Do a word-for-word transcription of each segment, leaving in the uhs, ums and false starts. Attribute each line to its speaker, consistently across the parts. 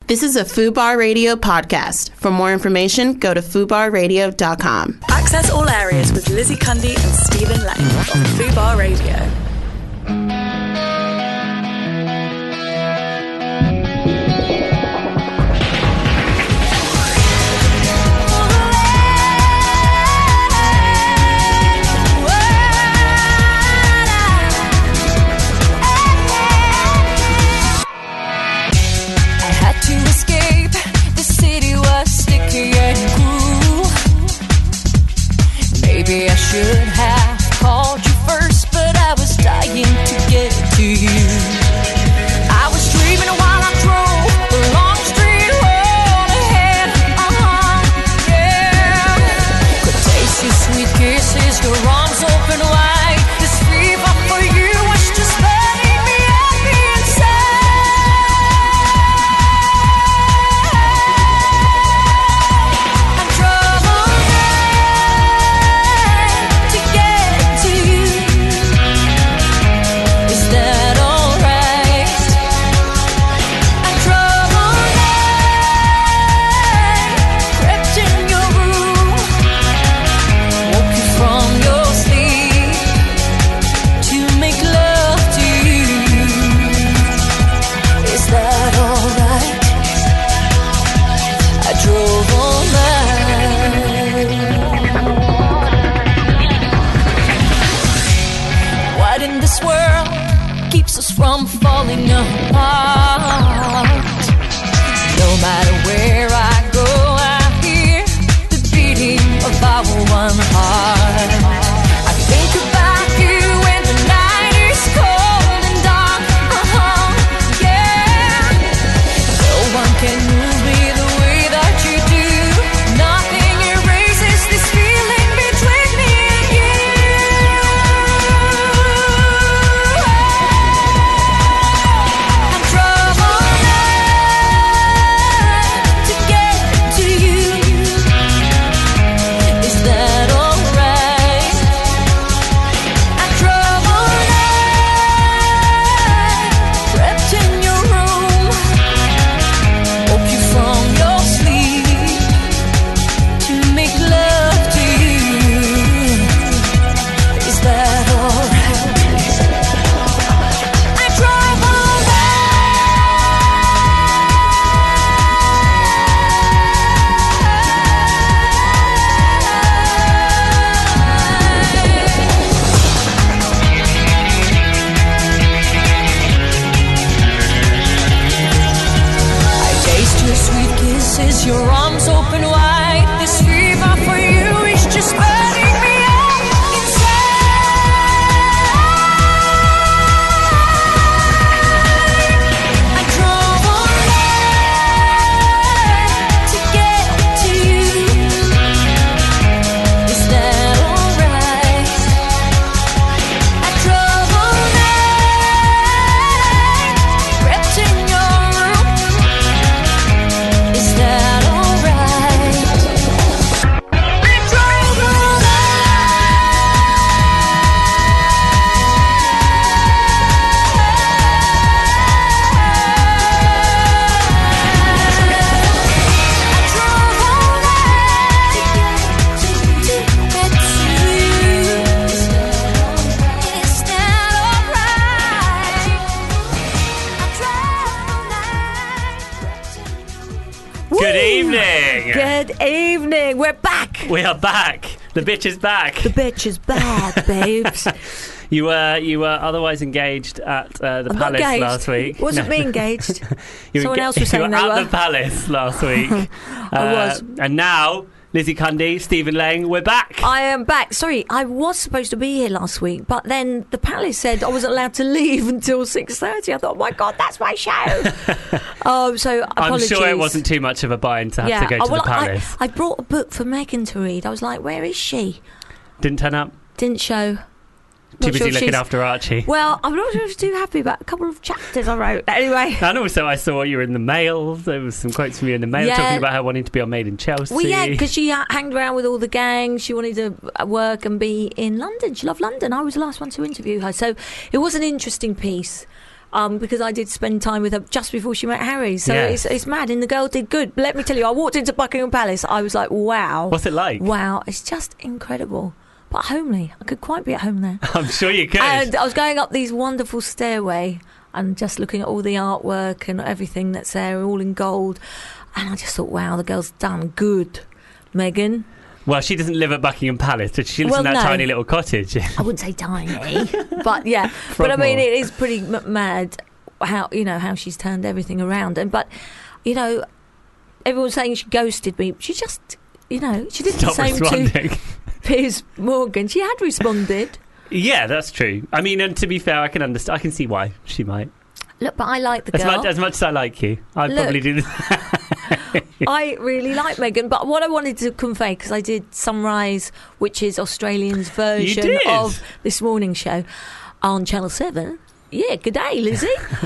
Speaker 1: This is a FUBAR Radio podcast. For more information, go to fubar radio dot com.
Speaker 2: Access all areas with Lizzie Cundy and Stephen Lang on FUBAR Radio.
Speaker 3: Maybe I should have called you first, but I was dying to get to you. I was dreaming while I drove the long street road ahead. Uh-huh, yeah. Could taste your sweet kisses, your arms open wide. This fever for you was just letting me happy inside. I drove all night to get to you. Is that alright? I drove all night, crept in your room, woke you from your sleep to make love to you. Is that alright? I drove all night. What in this world keeps us from falling apart? No matter where I go, I hear the beating of our one heart. I think about you when the night is cold and dark. Uh-huh, yeah. No one can move me the way that you do. Nothing erases this feeling between me and you. I drove all night to get to you. Is that alright? I drove all night, crept in your room, woke you from your sleep to make love to you. Is that alright? I drove all I taste your sweet kisses, your arms open wide. This fever for you is just burning me up inside. I drove all night to get to you. Is that alright? I drove all night, crept in your room. Is that alright? I drove all
Speaker 4: Good evening.
Speaker 3: Good evening. We're back.
Speaker 4: We are back. The bitch is back.
Speaker 3: The bitch is back, babes.
Speaker 4: You were you were otherwise engaged at uh, the
Speaker 3: I'm not
Speaker 4: Palace
Speaker 3: engaged.
Speaker 4: last week.
Speaker 3: Wasn't
Speaker 4: No.
Speaker 3: me engaged.
Speaker 4: You were
Speaker 3: Someone
Speaker 4: enga-
Speaker 3: else was saying
Speaker 4: you were
Speaker 3: they
Speaker 4: at
Speaker 3: were.
Speaker 4: the Palace last week.
Speaker 3: I
Speaker 4: Uh,
Speaker 3: was.
Speaker 4: And now, Lizzie Cundy, Stephen Lang, we're back.
Speaker 3: I am back. Sorry, I was supposed to be here last week, but then the Palace said I wasn't allowed to leave until six thirty. I thought, oh my God, that's my show. um, so
Speaker 4: I'm
Speaker 3: apologies.
Speaker 4: sure it wasn't too much of a bind to have
Speaker 3: yeah.
Speaker 4: to go to
Speaker 3: oh, well,
Speaker 4: the Palace.
Speaker 3: I, I brought a book for Megan to read. I was like, where is she?
Speaker 4: Didn't turn up?
Speaker 3: Didn't show.
Speaker 4: Too
Speaker 3: Not
Speaker 4: busy
Speaker 3: sure if
Speaker 4: looking
Speaker 3: she's-
Speaker 4: after Archie.
Speaker 3: Well, I'm not sure I was too happy about a couple of chapters I wrote. Anyway.
Speaker 4: And also, I saw you were in the Mail. There was some quotes from you in the Mail
Speaker 3: Yeah.
Speaker 4: talking about her wanting to be on Made in Chelsea.
Speaker 3: Well, yeah, because she uh, hanged around with all the gang. She wanted to work and be in London. She loved London. I was the last one to interview her. So it was an interesting piece.
Speaker 5: Um, because I did spend time with her just before she met Harry. So
Speaker 4: Yes.
Speaker 5: it's, it's mad. And the girl did good. But let me tell you, I walked into Buckingham Palace. I was like, wow.
Speaker 4: What's it like?
Speaker 5: Wow. It's just incredible. But homely. I could quite be at home there.
Speaker 4: I'm sure you could.
Speaker 5: And I was going up these wonderful stairway and just looking at all the artwork and everything that's there, all in gold. And I just thought, wow, the girl's done good. Meghan.
Speaker 4: Well, she doesn't live at Buckingham Palace. Does she lives
Speaker 5: Well,
Speaker 4: in that
Speaker 5: no.
Speaker 4: tiny little cottage?
Speaker 5: I wouldn't say tiny, but yeah. But I mean,
Speaker 4: Frogmore.
Speaker 5: it is pretty m- mad how you know how she's turned everything around. And but you know, everyone's saying she ghosted me. She just, you know, she did
Speaker 4: Stop
Speaker 5: the same
Speaker 4: responding.
Speaker 5: to Piers Morgan. She had responded.
Speaker 4: Yeah, that's true. I mean, and to be fair, I can understand. I can see why she might.
Speaker 5: Look, but I like the
Speaker 4: As
Speaker 5: girl.
Speaker 4: much, as much as I like you, I'd
Speaker 5: Look.
Speaker 4: probably do this.
Speaker 5: I really like Meghan, but what I wanted to convey, because I did Sunrise, which is Australian's version
Speaker 4: did?
Speaker 5: of This Morning Show on Channel seven. Yeah, good day, Lizzie.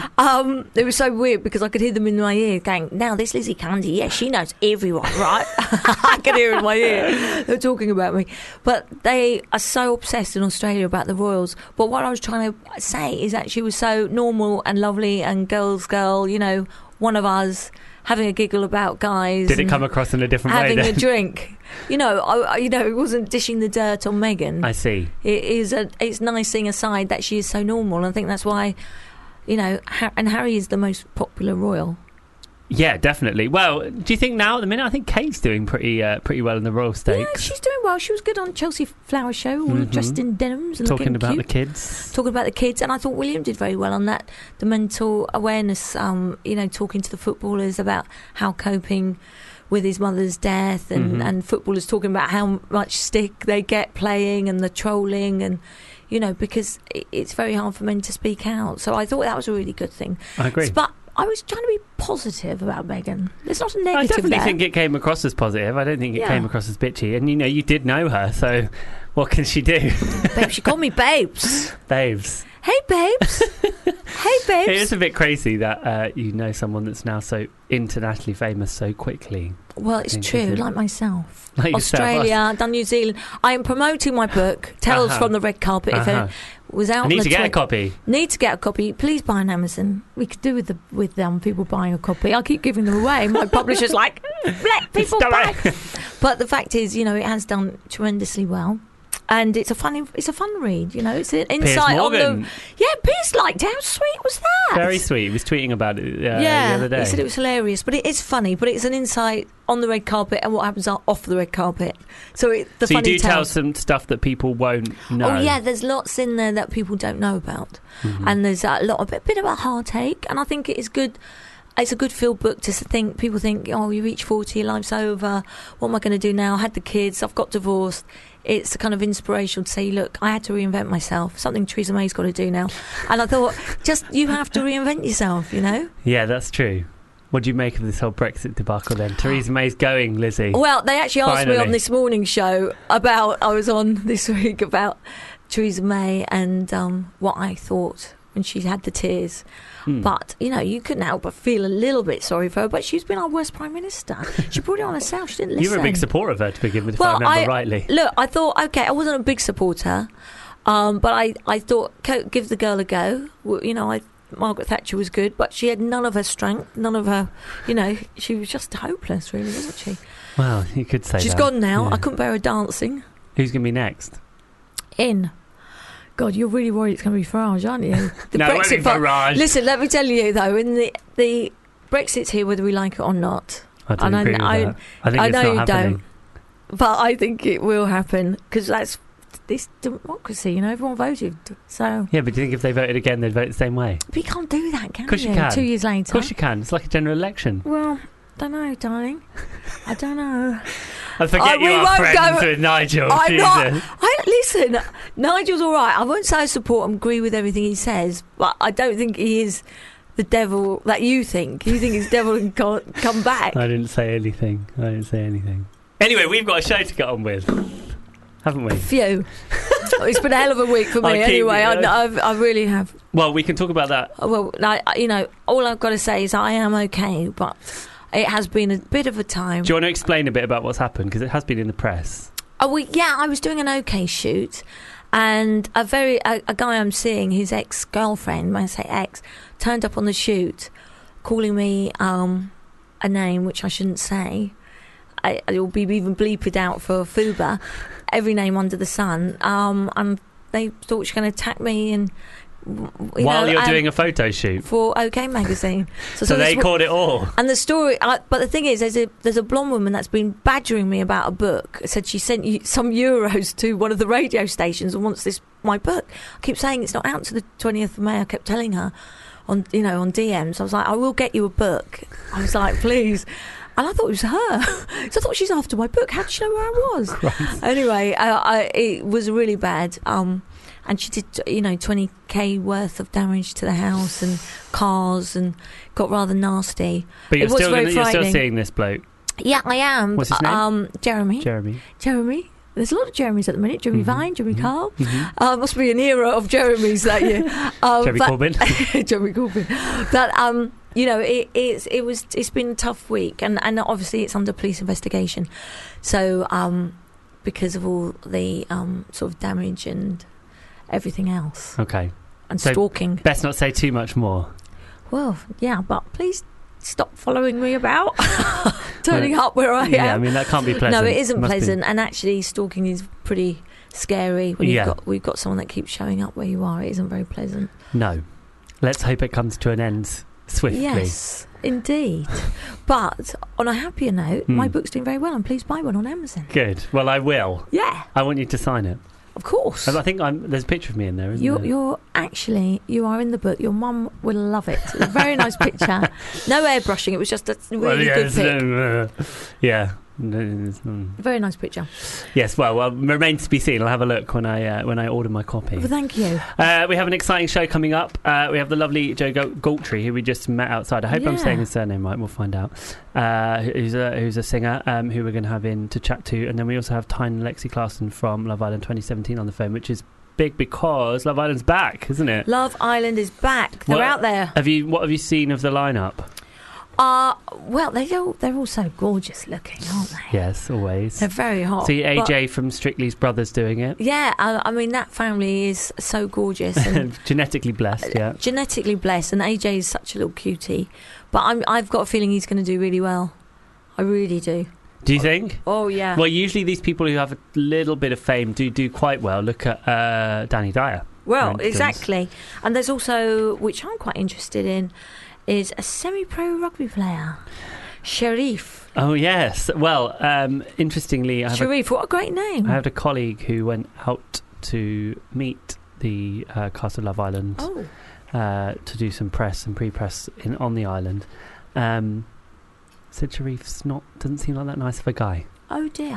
Speaker 5: um, it was so weird because I could hear them in my ear going, now this Lizzie Candy, yeah, she knows everyone, right? I could hear in my ear. They're talking about me. But they are so obsessed in Australia about the royals. But what I was trying to say is that she was so normal and lovely and girl's girl, you know, one of us, having a giggle about guys.
Speaker 4: Did it
Speaker 5: and
Speaker 4: come across in a different way
Speaker 5: having
Speaker 4: then?
Speaker 5: a drink. You know, I, I- you know, it wasn't dishing the dirt on Meghan.
Speaker 4: I see.
Speaker 5: It is a, it's nice seeing aside that she is so normal. And I think that's why, you know, ha- and Harry is the most popular royal.
Speaker 4: Yeah, definitely. Well, do you think now at the minute? I think Kate's doing pretty uh, pretty well in the Royal
Speaker 5: Yeah,
Speaker 4: Stakes.
Speaker 5: she's doing well. She was good on Chelsea Flower Show, all
Speaker 4: Mhm.
Speaker 5: dressed in denims and
Speaker 4: Talking
Speaker 5: looking
Speaker 4: about
Speaker 5: cute.
Speaker 4: the kids.
Speaker 5: Talking about the kids, and I thought William did very well on that. The mental awareness, um, you know, talking to the footballers about how coping with his mother's death, and,
Speaker 4: Mhm.
Speaker 5: and footballers talking about how much stick they get playing and the trolling, and you know, because it, it's very hard for men to speak out. So I thought that was a really good thing.
Speaker 4: I agree.
Speaker 5: But I was trying to be positive about Meghan. There's not a
Speaker 4: I
Speaker 5: negative
Speaker 4: definitely
Speaker 5: there.
Speaker 4: think it came across as positive. I don't think it
Speaker 5: Yeah.
Speaker 4: came across as bitchy. And you know, you did know her, so what can she do?
Speaker 5: Babe, she called me babes.
Speaker 4: Babes.
Speaker 5: Hey, babes. Hey, babes.
Speaker 4: It is a bit crazy that uh, you know someone that's now so internationally famous so quickly.
Speaker 5: Well, it's
Speaker 4: think,
Speaker 5: true,
Speaker 4: isn't it?
Speaker 5: like myself.
Speaker 4: Like yourself,
Speaker 5: Australia, done New Zealand. I am promoting my book, Tales
Speaker 4: Uh-huh.
Speaker 5: from the Red Carpet. If
Speaker 4: Uh-huh.
Speaker 5: it was out
Speaker 4: I
Speaker 5: on
Speaker 4: need
Speaker 5: the
Speaker 4: to get a
Speaker 5: twen-
Speaker 4: copy.
Speaker 5: Need to get a copy. Please buy on Amazon. We could do with the with um, people buying a copy. I keep giving them away. My publisher's like, let people
Speaker 4: Stop
Speaker 5: buy.
Speaker 4: it.
Speaker 5: But the fact is, you know, it has done tremendously well. And it's a fun, it's a fun read, you know. It's an insight on
Speaker 4: Morgan.
Speaker 5: the. Yeah, Piers liked it. How sweet was that?
Speaker 4: Very sweet. He was tweeting about it uh,
Speaker 5: yeah,
Speaker 4: the other day.
Speaker 5: he said it was hilarious, but it is funny. But it's an insight on the red carpet and what happens off the red carpet. So it, the
Speaker 4: so you
Speaker 5: funny
Speaker 4: do tell
Speaker 5: tales.
Speaker 4: some stuff that people won't know.
Speaker 5: Oh yeah, there's lots in there that people don't know about,
Speaker 4: Mhm.
Speaker 5: and there's a lot of a bit of a heartache. And I think it is good. It's a good feel book to think. People think, oh, you reach forty, your life's over. What am I going to do now? I had the kids. I've got divorced. It's a kind of inspirational to say, look, I had to reinvent myself. Something Theresa May's got to do now. And I thought, just you have to reinvent yourself. You know.
Speaker 4: Yeah, that's true. What do you make of this whole Brexit debacle then? Theresa May's going, Lizzie.
Speaker 5: Well, they actually asked me
Speaker 4: Finally.
Speaker 5: on this morning show about, I was on this week about Theresa May and um, what I thought when she had the tears.
Speaker 4: Hmm.
Speaker 5: But, you know, you couldn't help but feel a little bit sorry for her. But she's been our worst Prime Minister. She brought it on herself. She didn't listen.
Speaker 4: You were a big supporter of her to begin with, if I
Speaker 5: Well,
Speaker 4: remember
Speaker 5: I-
Speaker 4: rightly.
Speaker 5: Look, I thought, okay, I wasn't a big supporter. Um, but I, I thought, co- give the girl a go. Well, You know, I Margaret Thatcher was good, but she had none of her strength, none of her, you know, she was just hopeless, really, wasn't she?
Speaker 4: Well, you could say
Speaker 5: She's
Speaker 4: that.
Speaker 5: gone now.
Speaker 4: Yeah.
Speaker 5: I couldn't bear her dancing.
Speaker 4: Who's going to be next?
Speaker 5: In. God, you're really worried it's going to be Farage, aren't you? The
Speaker 4: No, it won't be
Speaker 5: vote-
Speaker 4: Farage.
Speaker 5: Listen, let me tell you though, in the the Brexit's here, whether we like it or not.
Speaker 4: I don't
Speaker 5: And I-
Speaker 4: agree with
Speaker 5: I-
Speaker 4: that. I think
Speaker 5: I
Speaker 4: it's
Speaker 5: know
Speaker 4: not
Speaker 5: you
Speaker 4: happening.
Speaker 5: don't. But I think it will happen because that's this democracy. You know, everyone voted, so
Speaker 4: Yeah, but do you think if they voted again, they'd vote the same way?
Speaker 5: we can't do that, can
Speaker 4: Of course
Speaker 5: we?
Speaker 4: you can.
Speaker 5: Two years later.
Speaker 4: Of course you can. It's like a general election.
Speaker 5: Well, don't know, darling. I don't know.
Speaker 4: I forget
Speaker 5: I-
Speaker 4: you
Speaker 5: we
Speaker 4: are
Speaker 5: won't
Speaker 4: friends
Speaker 5: go-
Speaker 4: with Nigel.
Speaker 5: I'm
Speaker 4: Jesus.
Speaker 5: not. I listen. Nigel's all right. I won't say I support and agree with everything he says, but I don't think he is the devil that you think. You think he's devil and can't come back.
Speaker 4: I didn't say anything. I didn't say anything. Anyway, we've got a show to get on with, haven't we?
Speaker 5: Phew. It's been a hell of a week for me.
Speaker 4: I'll keep
Speaker 5: Anyway,
Speaker 4: it,
Speaker 5: I,
Speaker 4: uh,
Speaker 5: I've, I really have.
Speaker 4: Well, we can talk about that.
Speaker 5: Well, I, I- you know, all I've got to say is I am okay, but it has been a bit of a time.
Speaker 4: Do you want to explain a bit about what's happened? Because it has been in the press.
Speaker 5: Oh, well, yeah, I was doing an OK shoot, And a very a, a guy I'm seeing, his ex-girlfriend, when I say ex, turned up on the shoot calling me um, a name which I shouldn't say. I, it will be even bleeped out for Fuba. Every name under the sun. Um, and they thought she was going to attack me and... You
Speaker 4: While
Speaker 5: know,
Speaker 4: you're
Speaker 5: and
Speaker 4: doing a photo shoot
Speaker 5: for OK Magazine,
Speaker 4: so, so they
Speaker 5: this,
Speaker 4: caught it all.
Speaker 5: And the story, uh, but the thing is, there's a there's a blonde woman that's been badgering me about a book. Said she sent you some euros to one of the radio stations and wants this my book. I keep saying it's not out to the twentieth of May. I kept telling her on you know on D Ms. I was like, I will get you a book. I was like, please. And I thought it was her. So I thought she's after my book. How did she know where I was?
Speaker 4: Christ.
Speaker 5: Anyway, uh, I, it was really bad. Um, and she did, you know, twenty k worth of damage to the house and cars, and got rather nasty.
Speaker 4: But you're
Speaker 5: it was
Speaker 4: still
Speaker 5: very
Speaker 4: gonna, you're still
Speaker 5: frightening.
Speaker 4: seeing this bloke.
Speaker 5: Yeah, I am.
Speaker 4: What's his name?
Speaker 5: Um, Jeremy.
Speaker 4: Jeremy.
Speaker 5: Jeremy. There's a lot of Jeremys at the minute. Jeremy
Speaker 4: Mhm.
Speaker 5: Vine, Jeremy
Speaker 4: Mhm.
Speaker 5: Carl.
Speaker 4: Mhm.
Speaker 5: Uh, must be an era of Jeremys that year. Um,
Speaker 4: Jeremy
Speaker 5: but-
Speaker 4: Corbyn.
Speaker 5: Jeremy Corbyn. But um, you know, it, it's it was it's been a tough week, and, and obviously it's under police investigation. So um, because of all the um, sort of damage and everything else,
Speaker 4: Okay.
Speaker 5: and
Speaker 4: So-
Speaker 5: stalking.
Speaker 4: Best not say too much more.
Speaker 5: Well, yeah, but please stop following me about, turning
Speaker 4: Well,
Speaker 5: up where I am.
Speaker 4: Yeah, I mean that can't be pleasant.
Speaker 5: No, it isn't
Speaker 4: Must be-
Speaker 5: pleasant, and actually stalking is pretty scary when
Speaker 4: Yeah.
Speaker 5: you've got we've got someone that keeps showing up where you are. It isn't very pleasant.
Speaker 4: No. Let's hope it comes to an end swiftly.
Speaker 5: Yes, indeed. But on a happier note,
Speaker 4: Hmm.
Speaker 5: my book's doing very well, and please buy one on Amazon.
Speaker 4: Good. Well, I will.
Speaker 5: Yeah,
Speaker 4: I want you to sign it.
Speaker 5: of course.
Speaker 4: I think I'm, there's a picture of me in there, isn't
Speaker 5: You're,
Speaker 4: there?
Speaker 5: you're actually you are in the book. Your mum will love it. It's a very nice picture. No airbrushing. It was just a really
Speaker 4: Well, yeah,
Speaker 5: good
Speaker 4: it's,
Speaker 5: pic.
Speaker 4: uh, yeah. No, it's, mm.
Speaker 5: Very nice picture.
Speaker 4: Yes. Well, well, remains to be seen. I'll have a look when I uh, when I order my copy.
Speaker 5: Well, thank you.
Speaker 4: Uh, we have an exciting show coming up. Uh, we have the lovely Joe Gal- Galtrey, who we just met outside. I hope I'm
Speaker 5: Yeah.
Speaker 4: saying his surname right. We'll find out. Uh, who's a who's a singer um, who we're going to have in to chat to, and then we also have Tyne and Lexi Clarkson from Love Island twenty seventeen on the phone, which is big because Love Island's back, isn't it?
Speaker 5: Love Island is back. They're
Speaker 4: What-
Speaker 5: out there.
Speaker 4: Have you? What have you seen of the lineup?
Speaker 5: Uh, well, they all, they're all so gorgeous looking, aren't they?
Speaker 4: Yes, always.
Speaker 5: They're very hot.
Speaker 4: See A
Speaker 5: But-
Speaker 4: J from Strictly's brothers doing it.
Speaker 5: yeah, I, I mean, that family is so gorgeous and
Speaker 4: Genetically blessed, yeah.
Speaker 5: genetically blessed, and A J is such a little cutie. But I'm, I've got a feeling he's going to do really well. I really do.
Speaker 4: Do you think?
Speaker 5: Oh, yeah.
Speaker 4: Well, usually these people who have a little bit of fame do do quite well. Look at uh, Danny Dyer.
Speaker 5: Well,
Speaker 4: for instance.
Speaker 5: exactly. And there's also, which I'm quite interested in, is a semi-pro rugby player, Sharif.
Speaker 4: Oh, yes. Well, um, interestingly, I have, a,
Speaker 5: Sharif, what a great name.
Speaker 4: I had a colleague who went out to meet the uh, cast of Love Island
Speaker 5: Oh,
Speaker 4: uh, to do some press and pre-press in, on the island. Um, said Sharif's not doesn't seem like that nice of a guy.
Speaker 5: oh dear.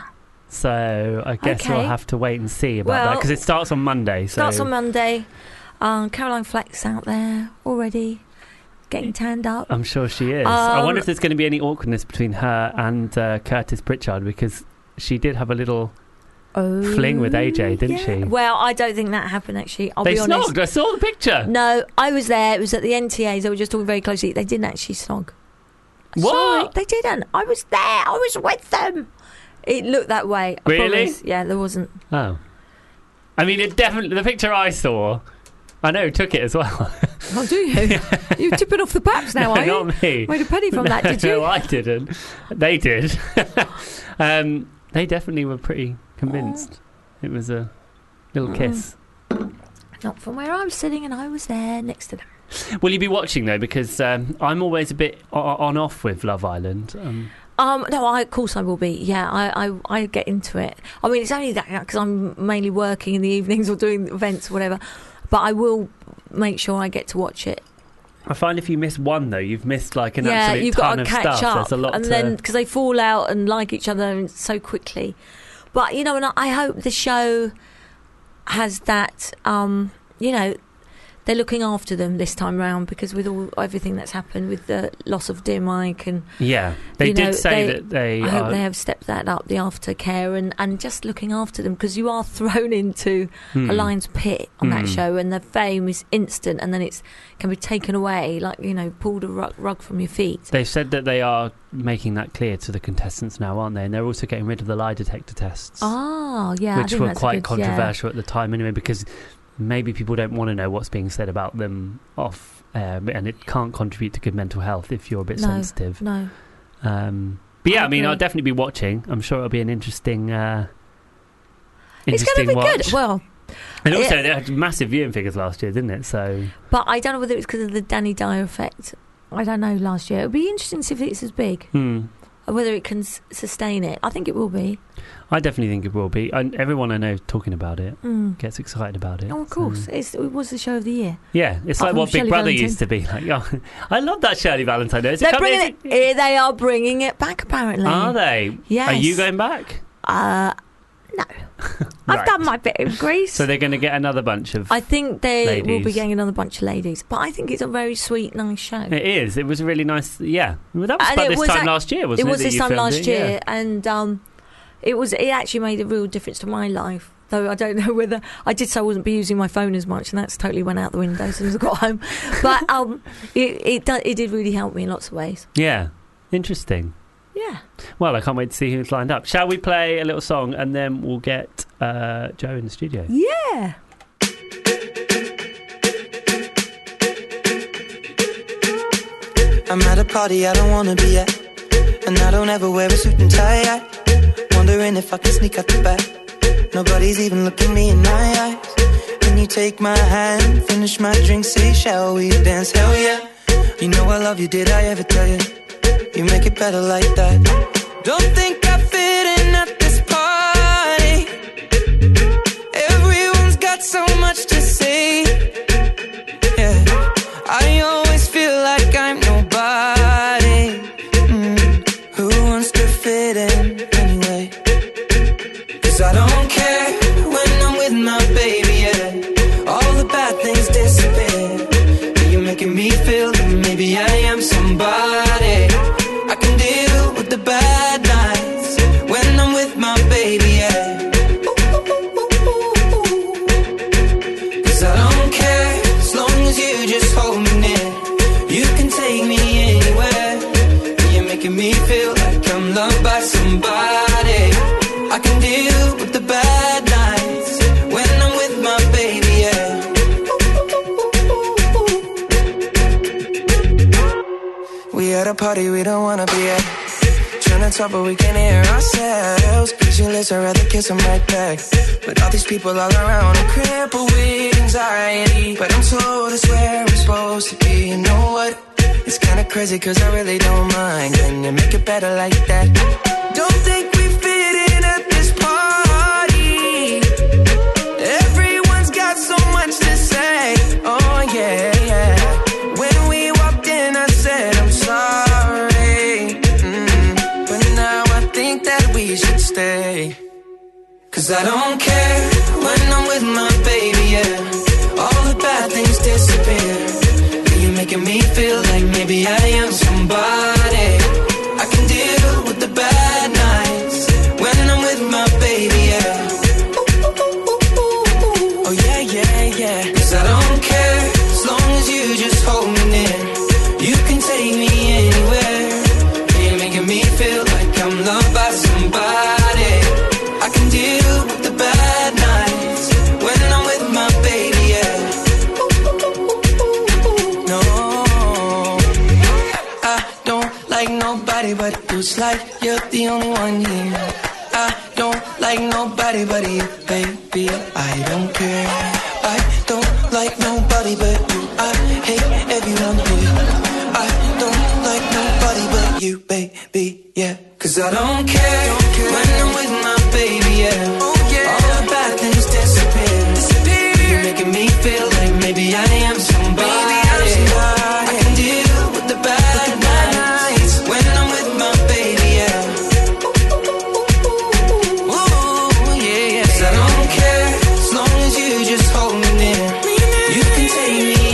Speaker 4: So I guess
Speaker 5: Okay.
Speaker 4: we'll have to wait and see about that
Speaker 5: Well,
Speaker 4: because it starts on Monday. So
Speaker 5: Starts on Monday. Um, Caroline Fleck's out there already, getting tanned up.
Speaker 4: I'm sure she is. I
Speaker 5: Um,
Speaker 4: wonder if there's going to be any awkwardness between her and uh, Curtis Pritchard because she did have a little
Speaker 5: Oh,
Speaker 4: fling with A J, didn't
Speaker 5: yeah.
Speaker 4: she?
Speaker 5: Well, I don't think that happened, actually. I'll
Speaker 4: they
Speaker 5: be honest.
Speaker 4: snogged. I saw the picture.
Speaker 5: No, I was there. It was at the N T As. They were just talking very closely. They didn't actually snog.
Speaker 4: What?
Speaker 5: Sorry, they didn't. I was there. I was with them. It looked that way. I
Speaker 4: Really?
Speaker 5: promise. Yeah, there wasn't.
Speaker 4: Oh, I mean, it definitely. The picture I saw, I know who took it as well.
Speaker 5: Oh, do you? You're tipping off the baps now,
Speaker 4: no,
Speaker 5: are you?
Speaker 4: not me.
Speaker 5: Made a penny from that, did you?
Speaker 4: No, I didn't. They did. um, they definitely were pretty convinced. It was a little
Speaker 5: Mm.
Speaker 4: kiss.
Speaker 5: Not from where I was sitting, and I was there next to them.
Speaker 4: Will you be watching though? Because um, I'm always a bit o- on off with Love Island. Um,
Speaker 5: Um, no, I, of course I will be. Yeah, I, I, I get into it. I mean, it's only that because I'm mainly working in the evenings or doing events or whatever. But I will make sure I get to watch it.
Speaker 4: I find if you miss one though, you've missed like an
Speaker 5: yeah,
Speaker 4: absolute
Speaker 5: you've
Speaker 4: ton
Speaker 5: got to
Speaker 4: of
Speaker 5: catch
Speaker 4: stuff.
Speaker 5: up,
Speaker 4: There's a lot
Speaker 5: and
Speaker 4: to.
Speaker 5: then because they fall out and like each other so quickly. But you know, and I, I hope the show has that. Um, you know, they're looking after them this time round, because with all everything that's happened with the loss of dear Mike, and
Speaker 4: yeah, they
Speaker 5: you
Speaker 4: did
Speaker 5: know,
Speaker 4: say
Speaker 5: they,
Speaker 4: that they.
Speaker 5: I
Speaker 4: are,
Speaker 5: hope they have stepped that up, the aftercare, and and just looking after them, because you are thrown into
Speaker 4: hmm.
Speaker 5: a lion's pit on that
Speaker 4: Hmm.
Speaker 5: show, and the fame is instant, and then it's can be taken away, like, you know, pulled a rug, rug from your feet.
Speaker 4: They've said that they are making that clear to the contestants now, aren't they? And they're also getting rid of the lie detector tests,
Speaker 5: Oh, yeah, I
Speaker 4: which
Speaker 5: think
Speaker 4: were
Speaker 5: that's
Speaker 4: quite
Speaker 5: good,
Speaker 4: controversial at the time anyway, because maybe people don't want to know what's being said about them off, um, and it can't contribute to good mental health if you're a bit
Speaker 5: No,
Speaker 4: sensitive.
Speaker 5: No,
Speaker 4: Um, but yeah,
Speaker 5: I
Speaker 4: I, mean,
Speaker 5: agree.
Speaker 4: I'll definitely be watching. I'm sure it'll be an interesting, uh,
Speaker 5: it's
Speaker 4: interesting
Speaker 5: going to be
Speaker 4: watch.
Speaker 5: good. Well,
Speaker 4: And also,
Speaker 5: Yeah.
Speaker 4: they had massive viewing figures last year, didn't it? So
Speaker 5: but I don't know whether it's because of the Danny Dyer effect. I don't know. Last year, it'll be interesting to see if it's as big,
Speaker 4: hmm.
Speaker 5: or whether it can s- sustain it. I think it will be.
Speaker 4: I definitely think it will be. And everyone I know talking about it
Speaker 5: Mm.
Speaker 4: gets excited about it.
Speaker 5: Oh, of course,
Speaker 4: So,
Speaker 5: it's, it was the show of the year.
Speaker 4: yeah, it's
Speaker 5: Apart
Speaker 4: like
Speaker 5: from
Speaker 4: what Big
Speaker 5: Shirley
Speaker 4: Brother
Speaker 5: Valentine.
Speaker 4: used to be. Like, oh, I love that Shirley Valentine. Is it
Speaker 5: They're
Speaker 4: coming-
Speaker 5: bringing it. eh, They are bringing it back. Apparently,
Speaker 4: Are they?
Speaker 5: Yes.
Speaker 4: Are you going back?
Speaker 5: Uh, no, I've
Speaker 4: Right.
Speaker 5: done my bit of Greece.
Speaker 4: So they're going to get another bunch of.
Speaker 5: I think they will be
Speaker 4: ladies.
Speaker 5: getting another bunch of ladies, but I think it's a very sweet, nice show.
Speaker 4: It is. It was a really nice. Yeah, well, that was
Speaker 5: And
Speaker 4: about
Speaker 5: it
Speaker 4: this
Speaker 5: was
Speaker 4: time
Speaker 5: ac-
Speaker 4: last year,
Speaker 5: It
Speaker 4: wasn't it?
Speaker 5: was
Speaker 4: that
Speaker 5: this
Speaker 4: you
Speaker 5: time
Speaker 4: filmed
Speaker 5: last
Speaker 4: it?
Speaker 5: year,
Speaker 4: Yeah.
Speaker 5: and um, it was. It actually made a real difference to my life. Though I don't know whether I did, so I wasn't be using my phone as much, and that's totally went out the window as soon as I got home. But um, it it, do, it did really help me in lots of ways.
Speaker 4: Yeah, interesting.
Speaker 5: Yeah.
Speaker 4: Well, I can't wait to see who's lined up. Shall we play a little song and then we'll get uh, Joe in the studio?
Speaker 5: Yeah.
Speaker 6: I'm at a party I don't wanna be at, and I don't ever wear a suit and tie. I wondering if I can sneak out the back. Nobody's even looking me in my eyes. Can you take my hand, finish my drink, say shall we dance? Hell yeah. You know I love you, did I ever tell you? You make it better like that. Don't think I fit in at this party. Everyone's got so much to say. Yeah, I always feel like I'm nobody. Mm. Who wants to fit in anyway? Cause I don't care when I'm with my baby, yeah. All the bad things disappear. You're making me feel that maybe I am somebody. I can deal with the bad nights when I'm with my baby, yeah. Cause I don't care as long as you just hold me near. You can take me anywhere. You're making me feel like I'm loved by somebody. I can deal with the bad nights when I'm with my baby, yeah. We at a party we don't wanna be at. Trying to talk but we can't hear ourselves. Pictureless, I'd rather kiss them right back. But all these people all around, I'm crippled with anxiety. But I'm told it's where I'm supposed to be. You know what? It's kinda crazy cause I really don't mind. Can you make it better like that? Don't think we fit in at this party. Everyone's got so much to say. Oh yeah, yeah. When we walked in I said I'm sorry. Mm. But now I think that we should stay. Cause I don't care when I'm with my baby, yeah. All the bad things disappear. You're making me feel like maybe I am somebody. I can deal with the bad nights when I'm with my baby, yeah. Oh yeah, yeah, yeah. Cause I don't care as long as you just hold me near. You can take me anywhere. You're making me feel like I'm loved by somebody. I can deal with the bad nights when I'm with my baby, yeah. No, I don't like nobody but you. It's like you're the only one here. I don't like nobody but you, baby. I don't care. I don't like nobody but you. I hate everyone here. I don't like nobody but you, baby, yeah. Cause I don't care when I'm with my baby, yeah. All the bad things disappear. You're making me feel like maybe I am somebody. I can deal with the bad nights when I'm with my baby, yeah. Ooh, yeah, yeah. 'Cause I don't care as long as you just hold me near. You can take me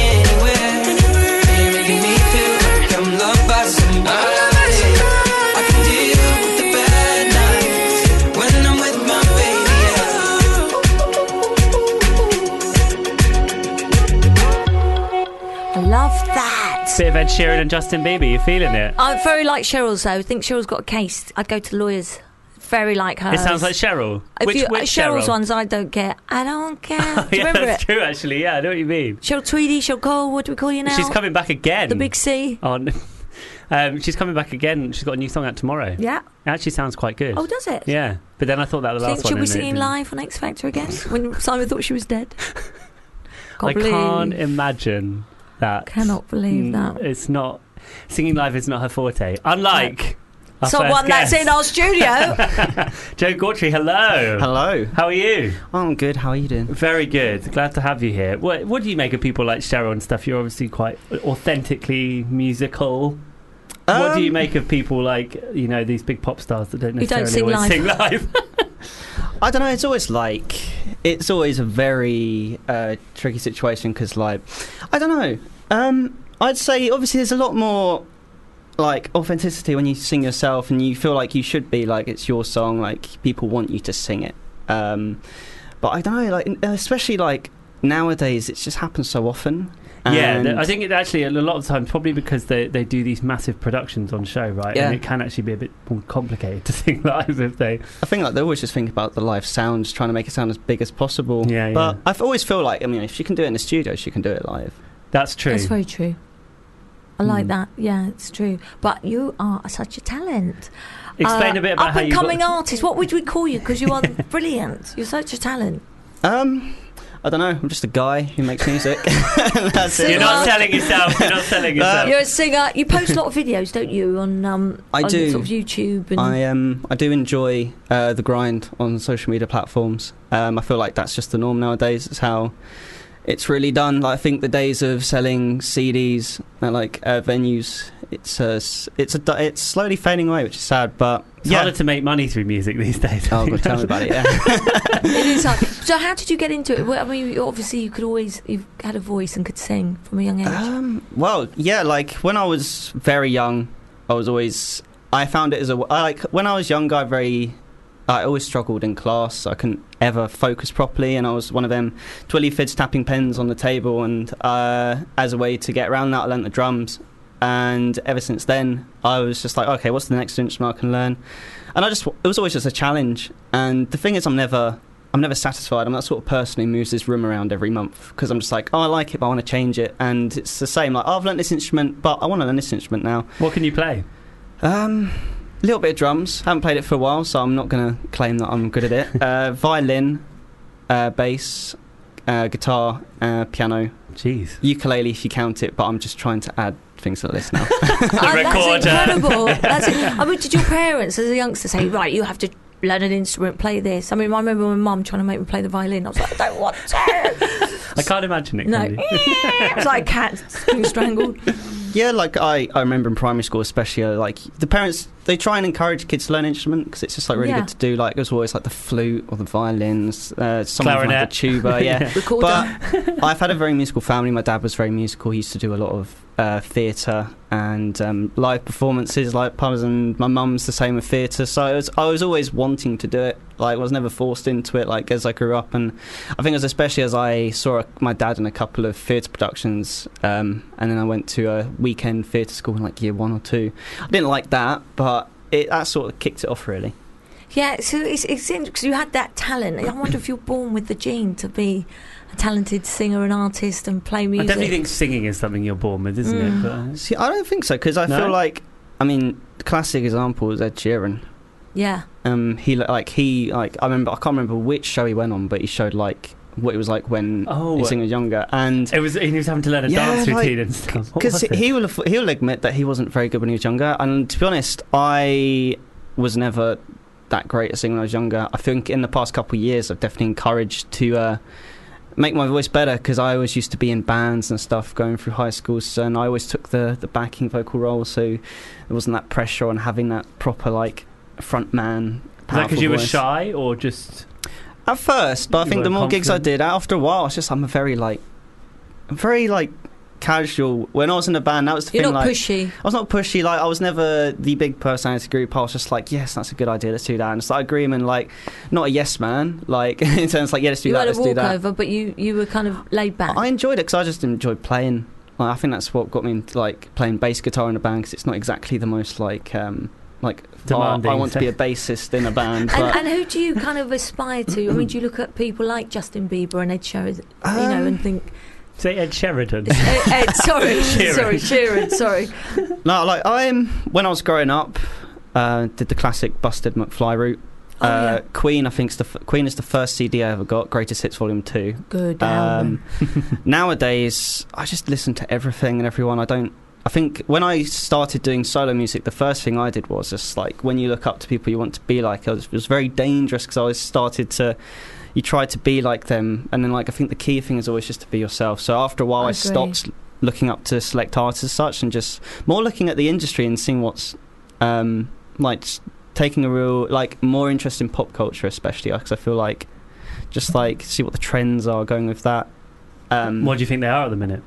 Speaker 4: Bit of Ed Sheeran and Justin Bieber. You feeling it?
Speaker 5: I'm very like Cheryl's though. I think Cheryl's got a case. I'd go to lawyers. Very like her.
Speaker 4: It sounds like Cheryl.
Speaker 5: If
Speaker 4: Which,
Speaker 5: you,
Speaker 4: which
Speaker 5: Cheryl's
Speaker 4: Cheryl?
Speaker 5: ones, I don't care. I don't care. Do you
Speaker 4: yeah,
Speaker 5: remember
Speaker 4: that's
Speaker 5: it?
Speaker 4: true. Actually, yeah, I know what you mean.
Speaker 5: Cheryl Tweedy, Cheryl Cole. What do we call you now?
Speaker 4: She's coming back again.
Speaker 5: The Big C.
Speaker 4: On. Um, she's coming back again. She's got a new song out tomorrow.
Speaker 5: Yeah.
Speaker 4: It actually sounds quite good.
Speaker 5: Oh, does it?
Speaker 4: Yeah. But then I thought that was the
Speaker 5: Think
Speaker 4: last one.
Speaker 5: she'll be
Speaker 4: and it
Speaker 5: singing
Speaker 4: didn't.
Speaker 5: live on X Factor again when Simon thought she was dead? Can't
Speaker 4: I
Speaker 5: believe.
Speaker 4: can't imagine that.
Speaker 5: Cannot believe that.
Speaker 4: It's not. Singing live is not her forte. Unlike. our
Speaker 5: Someone
Speaker 4: first
Speaker 5: that's
Speaker 4: guest.
Speaker 5: in our studio.
Speaker 4: Joe Gautry, hello.
Speaker 7: Hello.
Speaker 4: How are you?
Speaker 7: I'm good. How are you doing?
Speaker 4: Very good. Glad to have you here. What, what do you make of people like Cheryl and stuff? You're obviously quite authentically musical. what
Speaker 7: Um,
Speaker 4: do you make of people like, you know, these big pop stars that don't
Speaker 5: Who don't
Speaker 4: necessarily
Speaker 5: sing
Speaker 4: always
Speaker 5: live.
Speaker 4: sing live?
Speaker 7: I don't know. It's always like it's always a very uh, tricky situation because, like, I don't know. Um, I'd say obviously there's a lot more like authenticity when you sing yourself and you feel like you should be like it's your song. Like people want you to sing it. Um, but I don't know. Like especially like nowadays, it just happens so often.
Speaker 4: Yeah,
Speaker 7: And-
Speaker 4: th- I think it actually a lot of times probably because they they do these massive productions on show, right?
Speaker 7: Yeah.
Speaker 4: And it can actually be a bit more complicated to sing live if they.
Speaker 7: I think like they always just think about the live sounds, trying to make it sound as big as possible.
Speaker 4: Yeah, yeah.
Speaker 7: But I always feel like I mean, if she can do it in the studio, she can do it live.
Speaker 4: That's true.
Speaker 5: That's very true. I like
Speaker 4: Mm.
Speaker 5: that. Yeah, it's true. But you are such a talent.
Speaker 4: Explain
Speaker 5: Uh,
Speaker 4: a bit about
Speaker 5: up
Speaker 4: how
Speaker 5: and
Speaker 4: you
Speaker 5: coming
Speaker 4: got.
Speaker 5: artist. What would we call you? Because you are brilliant. You're such a talent.
Speaker 7: Um, I don't know. I'm just a guy who makes music. That's it.
Speaker 4: You're not
Speaker 5: Singer.
Speaker 4: selling yourself. You're not selling yourself.
Speaker 5: You're a singer. You post a lot of videos, don't you? On um,
Speaker 7: I
Speaker 5: on
Speaker 7: do.
Speaker 5: sort of YouTube and
Speaker 7: I um I do enjoy uh, the grind on social media platforms. Um, I feel like that's just the norm nowadays. It's how it's really done. Like, I think the days of selling C Ds at like uh, venues, it's uh, s- it's a du- it's slowly fading away, which is sad. But
Speaker 4: It's
Speaker 7: yeah,
Speaker 4: harder to make money through music these days.
Speaker 7: oh god, tell me about it. Yeah.
Speaker 5: it is hard. So how did you get into it? Well, I mean, you- obviously you could always you've had a voice and could sing from a young age.
Speaker 7: Um, well, yeah, like when I was very young, I was always I found it as a I, like when I was younger, I very I always struggled in class. I couldn't ever focus properly, and I was one of them twilly fids tapping pens on the table. And uh, as a way to get around that, I learnt the drums. And ever since then, I was just like, okay, what's the next instrument I can learn? And I just it was always just a challenge. And the thing is, I'm never I'm never satisfied. I'm that sort of person who moves his room around every month because I'm just like, oh, I like it, but I want to change it. And it's the same. Like, oh, I've learnt this instrument, but I want to learn this instrument now.
Speaker 4: What can you play?
Speaker 7: Um, a little bit of drums. Haven't played it for a while, so I'm not going to claim that I'm good at it. Uh, violin, uh, bass, uh, guitar, uh, piano,
Speaker 4: Jeez.
Speaker 7: ukulele if you count it. But I'm just trying to add things to the list now.
Speaker 5: Oh,
Speaker 4: recorder.
Speaker 5: That's incredible. That's it. I mean, did your parents, as a youngster, say, right, you have to learn an instrument, play this? I mean, I remember my mum trying to make me play the violin. I was like, I don't want to.
Speaker 4: I can't imagine it.
Speaker 5: No,
Speaker 4: Can you?
Speaker 5: it's like a cat being strangled.
Speaker 7: Yeah, like I, I remember in primary school especially, uh, like the parents, they try and encourage kids to learn an instrument because it's just like really
Speaker 5: Yeah.
Speaker 7: good to do. Like it was always like the flute or the violins, uh, someone had
Speaker 4: Clarinet.
Speaker 7: the tuba, yeah.
Speaker 5: Recorder.
Speaker 7: But I've had a very musical family. My dad was very musical. He used to do a lot of uh, theatre and um, live performances, like pubs, and my mum's the same with theatre. So I was, I was always wanting to do it. Like I was never forced into it. Like as I grew up, and I think it was especially as I saw a, my dad in a couple of theatre productions, um, and then I went to a weekend theatre school in like year one or two. I didn't like that, but it that sort of kicked it off really.
Speaker 5: Yeah, so it's it's interesting because you had that talent. I wonder if you're born with the gene to be a talented singer and artist and play
Speaker 4: I
Speaker 5: music.
Speaker 4: definitely think singing is something you're born with, isn't
Speaker 5: Mm.
Speaker 4: it? But
Speaker 7: See, I don't think so because I
Speaker 4: No?
Speaker 7: feel like, I mean, the classic example is Ed Sheeran.
Speaker 5: Yeah.
Speaker 7: Um, he like he like I remember I can't remember which show he went on, but he showed like what it was like when
Speaker 4: Oh.
Speaker 7: he was younger, and
Speaker 4: it was he was having to learn a
Speaker 7: Yeah,
Speaker 4: dance
Speaker 7: like-
Speaker 4: routine and stuff. What
Speaker 7: because
Speaker 4: was it?
Speaker 7: he will he will admit that he wasn't very good when he was younger. And to be honest, I was never that great at singing when I was younger. I think in the past couple of years, I've definitely encouraged to uh, make my voice better because I always used to be in bands and stuff going through high school, so, and I always took the the backing vocal role, so there wasn't that pressure on having that proper like front man.
Speaker 4: Is that because
Speaker 7: powerful
Speaker 4: you were
Speaker 7: voice.
Speaker 4: shy or just?
Speaker 7: At first, but I
Speaker 4: You
Speaker 7: think the
Speaker 4: weren't
Speaker 7: more gigs I
Speaker 4: confident?
Speaker 7: did, after a while, it's just I'm a very like, I'm very like casual. When I was in a band, that was the
Speaker 5: You're
Speaker 7: thing.
Speaker 5: not
Speaker 7: like,
Speaker 5: pushy.
Speaker 7: I was not pushy. Like I was never the big personality group. I was just like, yes, that's a good idea. Let's do that. And it's like agreement, like not a yes man. Like in terms of like, yeah, let's do
Speaker 5: You
Speaker 7: that.
Speaker 5: had a
Speaker 7: Let's do that.
Speaker 5: walkover, but you, you were kind of laid back.
Speaker 7: I enjoyed it because I just enjoyed playing. Like, I think that's what got me into like playing bass guitar in a band, because it's not exactly the most like um, like oh, I want to be a bassist in a band.
Speaker 5: And,
Speaker 7: but
Speaker 5: and who do you kind of aspire to? I mean, do you look at people like Justin Bieber and Ed Sheeran, you know,
Speaker 7: Um,
Speaker 5: and think,
Speaker 4: Say Ed Sheridan.
Speaker 5: Ed, Ed, sorry,
Speaker 4: Sheeran.
Speaker 5: sorry, Sheeran, sorry.
Speaker 7: no, like I'm when I was growing up, uh, did the classic Busted McFly route.
Speaker 5: Oh,
Speaker 7: uh,
Speaker 5: yeah.
Speaker 7: Queen, I think, is the f- Queen is the first C D I ever got. Greatest Hits Volume Two.
Speaker 5: Good album.
Speaker 7: Um, nowadays, I just listen to everything and everyone. I don't. I think when I started doing solo music, the first thing I did was just like when you look up to people you want to be like. It was, it was very dangerous because I was started to. You try to be like them, and then like I think the key thing is always just to be yourself. So after a while,
Speaker 5: I
Speaker 7: I,
Speaker 5: agree.
Speaker 7: stopped looking up to select artists as such, and just more looking at the industry and seeing what's um, like. Taking a real like more interest in pop culture, especially because I feel like just like see what the trends are going with that. Um,
Speaker 4: What do you think they are at the minute?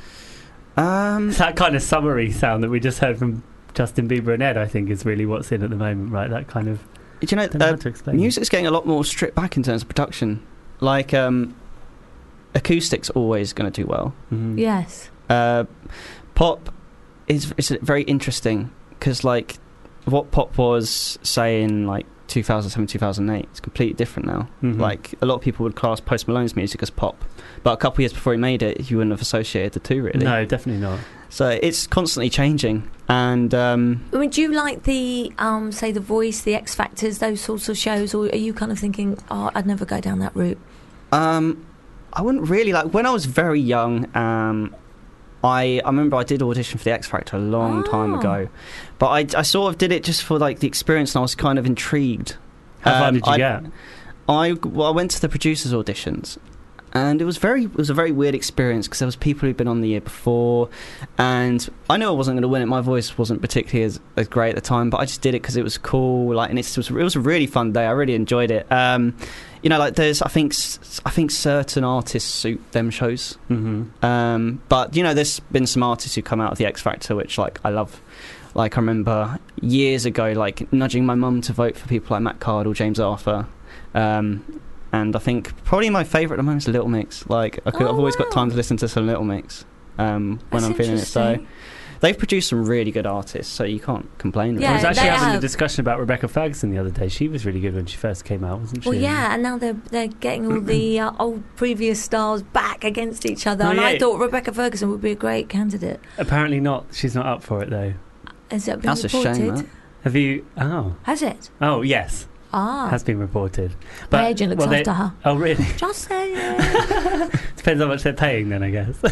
Speaker 7: um,
Speaker 4: That kind of summary sound that we just heard from Justin Bieber and Ed, I think, is really what's in at the moment, right? That kind of.
Speaker 7: do you know,
Speaker 4: Don't know
Speaker 7: uh,
Speaker 4: how to explain.
Speaker 7: music's getting a lot more stripped back in terms of production. Like um, acoustic's always going to do well.
Speaker 4: Mhm.
Speaker 5: Yes.
Speaker 7: Uh, pop is is very interesting because like what pop was, say, in like two thousand seven, two thousand eight, it's completely different now.
Speaker 4: Mhm.
Speaker 7: Like a lot of people would class Post Malone's music as pop, but a couple of years before he made it, you wouldn't have associated the two really.
Speaker 4: No, definitely not.
Speaker 7: So it's constantly changing, and um,
Speaker 5: I mean, do you like the, um, say, The Voice, The X Factors, those sorts of shows, or are you kind of thinking, oh, I'd never go down that route?
Speaker 7: um, I wouldn't really like. When I was very young, um, I I remember I did audition for the X Factor a long time
Speaker 5: Oh.
Speaker 7: ago, but I, I sort of did it just for like the experience, and I was kind of intrigued.
Speaker 4: How far
Speaker 7: Um,
Speaker 4: did you
Speaker 7: I,
Speaker 4: get?
Speaker 7: I well, I went to the producers' auditions, and it was very it was a very weird experience because there was people who'd been on the year before, and I knew I wasn't going to win it. My voice wasn't particularly as, as great at the time, but I just did it because it was cool. Like, and it's, it was it was a really fun day. I really enjoyed it. Um, you know, like there's I think s- I think certain artists suit them shows.
Speaker 4: Mm-hmm.
Speaker 7: Um, but you know, there's been some artists who come out of the X Factor which like I love. Like I remember years ago, like nudging my mum to vote for people like Matt Cardle, James Arthur, um, and I think probably my favourite at the moment is Little Mix. Like I could,
Speaker 5: Oh,
Speaker 7: I've always got
Speaker 5: wow.
Speaker 7: time to listen to some Little Mix um, when
Speaker 5: That's
Speaker 7: I'm feeling it. So
Speaker 5: interesting.
Speaker 7: they've produced some really good artists, so you can't complain. Really.
Speaker 5: Yeah,
Speaker 4: I was actually
Speaker 5: they
Speaker 4: having a
Speaker 5: have.
Speaker 4: discussion about Rebecca Ferguson the other day. She was really good when she first came out, wasn't she?
Speaker 5: Well, yeah, and now they're they're getting all the uh, old previous stars back against each other,
Speaker 4: Oh,
Speaker 5: and I
Speaker 4: yeah.
Speaker 5: thought Rebecca Ferguson would be a great candidate.
Speaker 4: Apparently not. She's not up for it, though.
Speaker 5: Has it been
Speaker 7: That's a
Speaker 5: reported?
Speaker 7: shame. That.
Speaker 4: Have you... Oh.
Speaker 5: Has it?
Speaker 4: Oh, yes.
Speaker 5: Ah,
Speaker 4: Has been reported.
Speaker 5: my agent looks
Speaker 4: well, they-
Speaker 5: after her.
Speaker 4: Oh, really?
Speaker 5: Just saying.
Speaker 4: Depends how much they're paying then, I guess.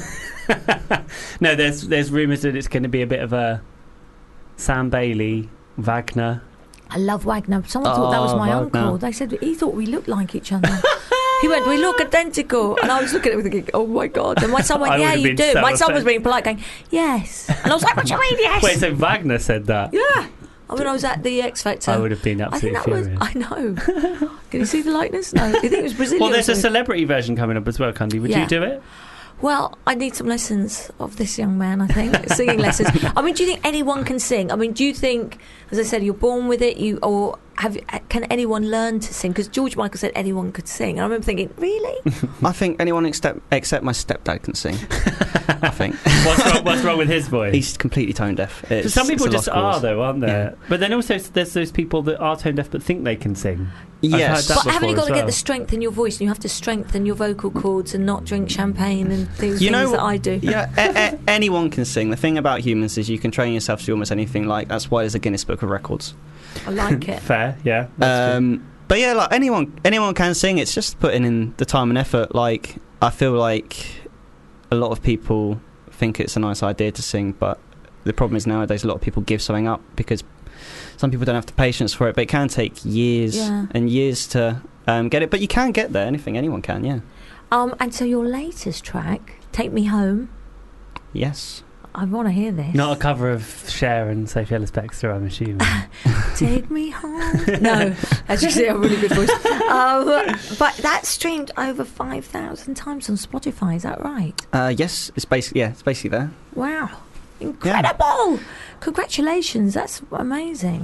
Speaker 4: No, there's there's rumours that it's going to be a bit of a Sam Bailey, Wagner.
Speaker 5: I love Wagner. Someone thought that was
Speaker 7: Oh,
Speaker 5: my
Speaker 7: Wagner.
Speaker 5: uncle. They said he thought we looked like each other. He went, we look identical. And I was looking at him thinking, oh my God. And my son went,
Speaker 4: I
Speaker 5: yeah,
Speaker 4: would've
Speaker 5: you
Speaker 4: been
Speaker 5: do.
Speaker 4: so
Speaker 5: My son was
Speaker 4: upset.
Speaker 5: being polite, going, yes. And I was like, what do you mean, yes?
Speaker 4: Wait, so Wagner said that?
Speaker 5: yeah. I mean, I was at the X Factor.
Speaker 4: I would have been
Speaker 5: I think
Speaker 4: absolutely
Speaker 5: that was,
Speaker 4: furious.
Speaker 5: I know. Can you see the likeness? No. You think it was Brazilian?
Speaker 4: Well,
Speaker 5: or
Speaker 4: there's a
Speaker 5: something?
Speaker 4: celebrity version coming up as well, Candy. Would
Speaker 5: Yeah.
Speaker 4: you do it?
Speaker 5: Well, I need some lessons of this young man, I think. Singing lessons. I mean, do you think anyone can sing? I mean, do you think, as I said, you're born with it, you or have can anyone learn to sing? Because George Michael said anyone could sing. And I remember thinking, really?
Speaker 7: I think anyone except except my stepdad can sing. I think
Speaker 4: What's wrong, what's wrong with his voice?
Speaker 7: he's completely tone deaf.
Speaker 4: So
Speaker 7: It's,
Speaker 4: some people
Speaker 7: it's a
Speaker 4: just
Speaker 7: lost
Speaker 4: are,
Speaker 7: cause.
Speaker 4: though, aren't there?
Speaker 7: Yeah.
Speaker 4: But then also there's those people that are tone deaf but think they can sing.
Speaker 7: Yes.
Speaker 4: I've heard that
Speaker 5: But haven't you
Speaker 4: before
Speaker 5: got to
Speaker 4: as
Speaker 5: get
Speaker 4: well.
Speaker 5: the strength in your voice, and you have to strengthen your vocal cords and not drink champagne and do
Speaker 7: You
Speaker 5: things
Speaker 7: know,
Speaker 5: that I do?
Speaker 7: Yeah, a- a- anyone can sing. The thing about humans is you can train yourself to do almost anything. Like that's why there's a Guinness Book of Records.
Speaker 5: I like it.
Speaker 4: Fair, yeah. That's
Speaker 7: Um, but yeah, like anyone, anyone can sing. It's just putting in the time and effort. Like I feel like a lot of people think it's a nice idea to sing, but the problem is nowadays a lot of people give something up because some people don't have the patience for it. But it can take years
Speaker 5: Yeah.
Speaker 7: and years to um, get it. But you can get there. Anything, anyone can. Yeah.
Speaker 5: Um, and so your latest track, Take Me Home,
Speaker 7: Yes.
Speaker 5: I want to hear this.
Speaker 4: good. Not a cover of Cher and Sophie Ellis-Bextor, I'm assuming.
Speaker 5: Take me home. No, as you see, I have a really good voice. Um, but that's streamed over five thousand times on Spotify, is that right?
Speaker 7: Uh, yes. It's basically yeah. It's basically there.
Speaker 5: Wow. Incredible. Congratulations, that's amazing.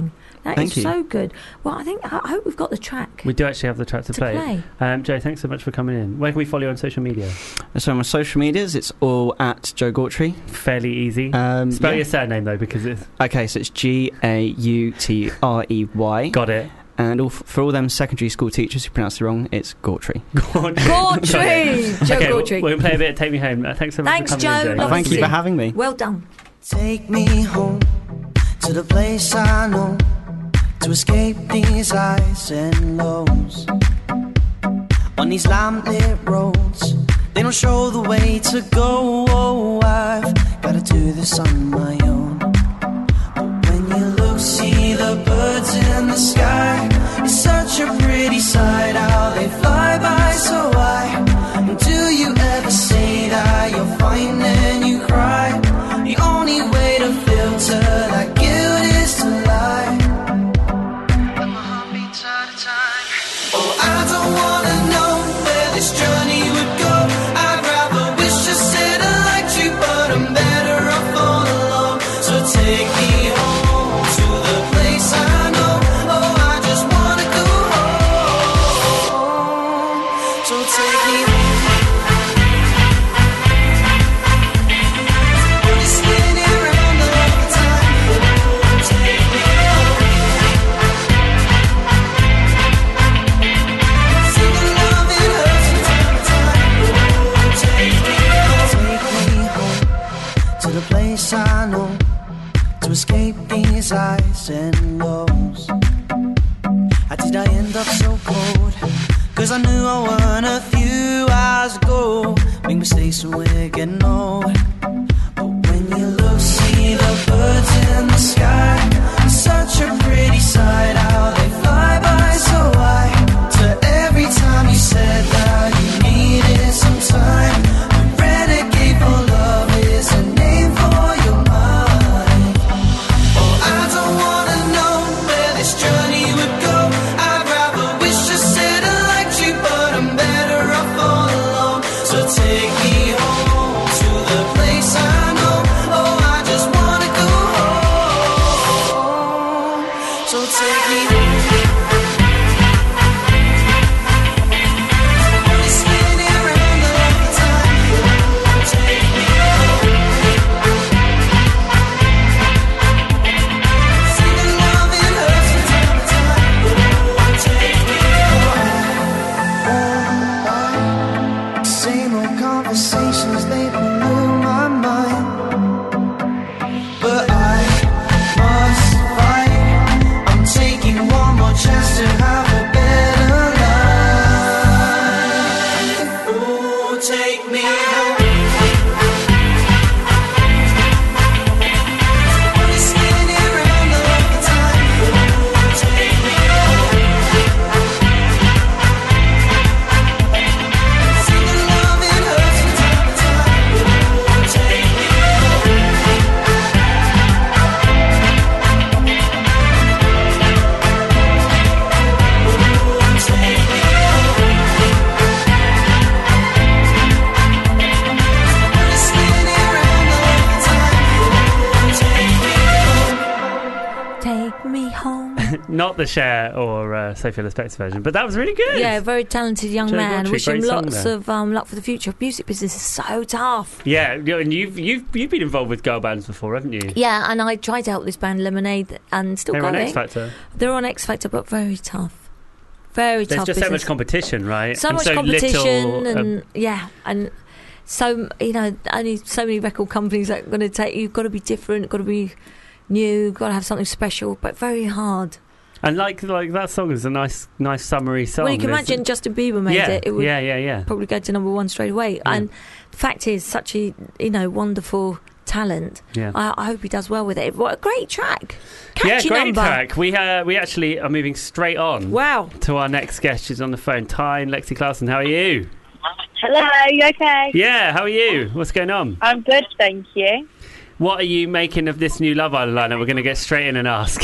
Speaker 5: That
Speaker 7: Thank
Speaker 5: is
Speaker 7: you.
Speaker 5: so good. Well, I think I hope we've got the track.
Speaker 4: We do actually have the track to,
Speaker 5: To
Speaker 4: play.
Speaker 5: play.
Speaker 4: Um, Joe, thanks so much for coming in. Where can we follow you on social media?
Speaker 7: So on my social medias, it's all at Joe Gautry.
Speaker 4: Fairly easy.
Speaker 7: Um,
Speaker 4: Spell
Speaker 7: yeah.
Speaker 4: your surname though, because it's
Speaker 7: Okay, so it's G A U T R E Y.
Speaker 4: got it.
Speaker 7: And all, for all them secondary school teachers who pronounce it wrong, it's Gautry.
Speaker 5: Gautry! Joe
Speaker 4: Okay, we'll,
Speaker 5: Gautry.
Speaker 4: we'll play a bit of Take Me Home. Uh, thanks so much
Speaker 5: Thanks,
Speaker 4: for coming
Speaker 5: Joe.
Speaker 4: in, Joe.
Speaker 5: Lovely
Speaker 7: Thank
Speaker 5: to
Speaker 7: you
Speaker 5: see
Speaker 7: for
Speaker 5: you.
Speaker 7: having me.
Speaker 5: Well done.
Speaker 6: Take me home to the place I know, to escape these highs and lows. On these lamplit roads, they don't show the way to go. Oh, I've gotta do this on my own. But when you look, see the birds in the sky, it's such a pretty sight how they fly by so high. And do you ever say that you're fine and you cry? The only way to filter that guilt is to lie. And my heart beats out of time. Oh, I don't wanna know where this journey would go. I'd rather wish I said I liked you, but I'm better off all alone. So take me home to the place I know. Oh, I just wanna go home. So take me home. The place I know, to escape these highs and lows. How did I end up so cold? Cause I knew I won a few hours ago. Make mistakes when we're getting old. But when you look, see the birds in the sky, it's such a pretty sight how they fly by so high. So every time you said that you needed some time, the renegade for love is a name for your mind. Oh, I don't wanna know where this journey would go. I'd rather wish I said I liked you, but I'm better off all alone. So take me home to the place I know. Oh, I just wanna go home. So take me home. Same old conversations, they blew my mind. But I must fight. I'm taking one more chance to have a better life. Oh, take me home. Only spinning around all the time. Oh, take me home.
Speaker 5: Take me home.
Speaker 4: Not the Cher or uh, Sophie Ellis-Bextor version, but that was really good.
Speaker 5: Yeah, very talented young
Speaker 4: Joe
Speaker 5: man.
Speaker 4: Gautry,
Speaker 5: Wish him
Speaker 4: great song
Speaker 5: lots
Speaker 4: there.
Speaker 5: of um, luck for the future. Music business is so tough.
Speaker 4: Yeah, you know, and you've you've you've been involved with girl bands before, haven't you?
Speaker 5: Yeah, and I tried out this band Lemonade and still
Speaker 4: They're on
Speaker 5: going.
Speaker 4: X Factor.
Speaker 5: They're on X Factor, but very tough. Very
Speaker 4: There's
Speaker 5: tough
Speaker 4: just so
Speaker 5: business.
Speaker 4: much competition, right?
Speaker 5: So
Speaker 4: And
Speaker 5: much competition,
Speaker 4: little,
Speaker 5: and
Speaker 4: um,
Speaker 5: yeah, and so you know, only so many record companies that are going to take. You've got to be different. Got to be new. Got to have something special, but very hard.
Speaker 4: and like like that song is a nice nice summery song.
Speaker 5: Well, you can
Speaker 4: There's-
Speaker 5: imagine Justin Bieber made
Speaker 4: yeah,
Speaker 5: it. It would
Speaker 4: yeah, yeah, yeah.
Speaker 5: probably go to number one straight away. And the fact is, such a you know wonderful talent.
Speaker 4: Yeah.
Speaker 5: I, I hope he does well with it. What a great track!
Speaker 4: Yeah,
Speaker 5: Catchy
Speaker 4: great
Speaker 5: number.
Speaker 4: track. We uh, we actually are moving straight on
Speaker 5: Wow.
Speaker 4: to our next guest. She's on the phone. Tyne Lexi Clarkson, how are you?
Speaker 8: Hello, you okay?
Speaker 4: Yeah, how are you? What's going on?
Speaker 8: I'm good, thank you.
Speaker 4: What are you making of this new Love Island lineup? We're going to get straight in and ask.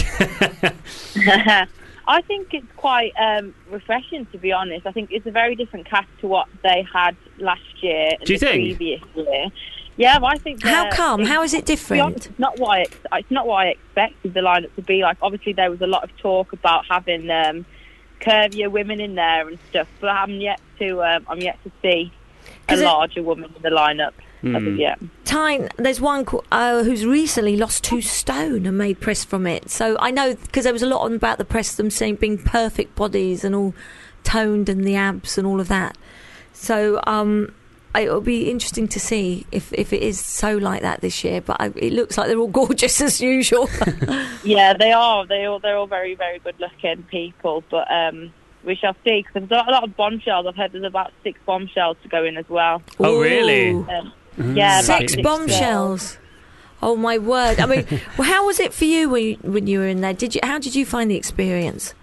Speaker 8: I think it's quite um, refreshing, to be honest. I think it's a very different cast to what they had last year and
Speaker 4: Do you
Speaker 8: the
Speaker 4: think?
Speaker 8: previous year. Yeah, I think.
Speaker 5: How
Speaker 8: uh,
Speaker 5: come?
Speaker 8: it's-
Speaker 5: How is it
Speaker 8: to be
Speaker 5: different?
Speaker 8: honest, it's not what I ex- it's not what I expected the lineup to be like. Obviously, there was a lot of talk about having um, curvier women in there and stuff, but I'm yet to um, I'm yet to see a
Speaker 5: 'Cause it-
Speaker 8: larger woman in the lineup. I think, yeah.
Speaker 5: Tyne, there's one co- uh, who's recently lost two stone and made press from it. So I know, because there was a lot on about the press, them saying being perfect bodies and all toned and the abs and all of that. So um, it'll be interesting to see if, if it is so like that this year. But I, it looks like they're all gorgeous as usual.
Speaker 8: Yeah, they are. They all they're all very very good looking people, but um, we shall see. Because there's a lot of bombshells. I've heard there's about six bombshells to go in as well.
Speaker 4: Oh, really?
Speaker 5: Ooh.
Speaker 8: Um, yeah, about
Speaker 5: Six
Speaker 8: six
Speaker 5: bombshells. Oh my word! I mean, well, how was it for you when you, when you were in there? Did you? How did you find the experience?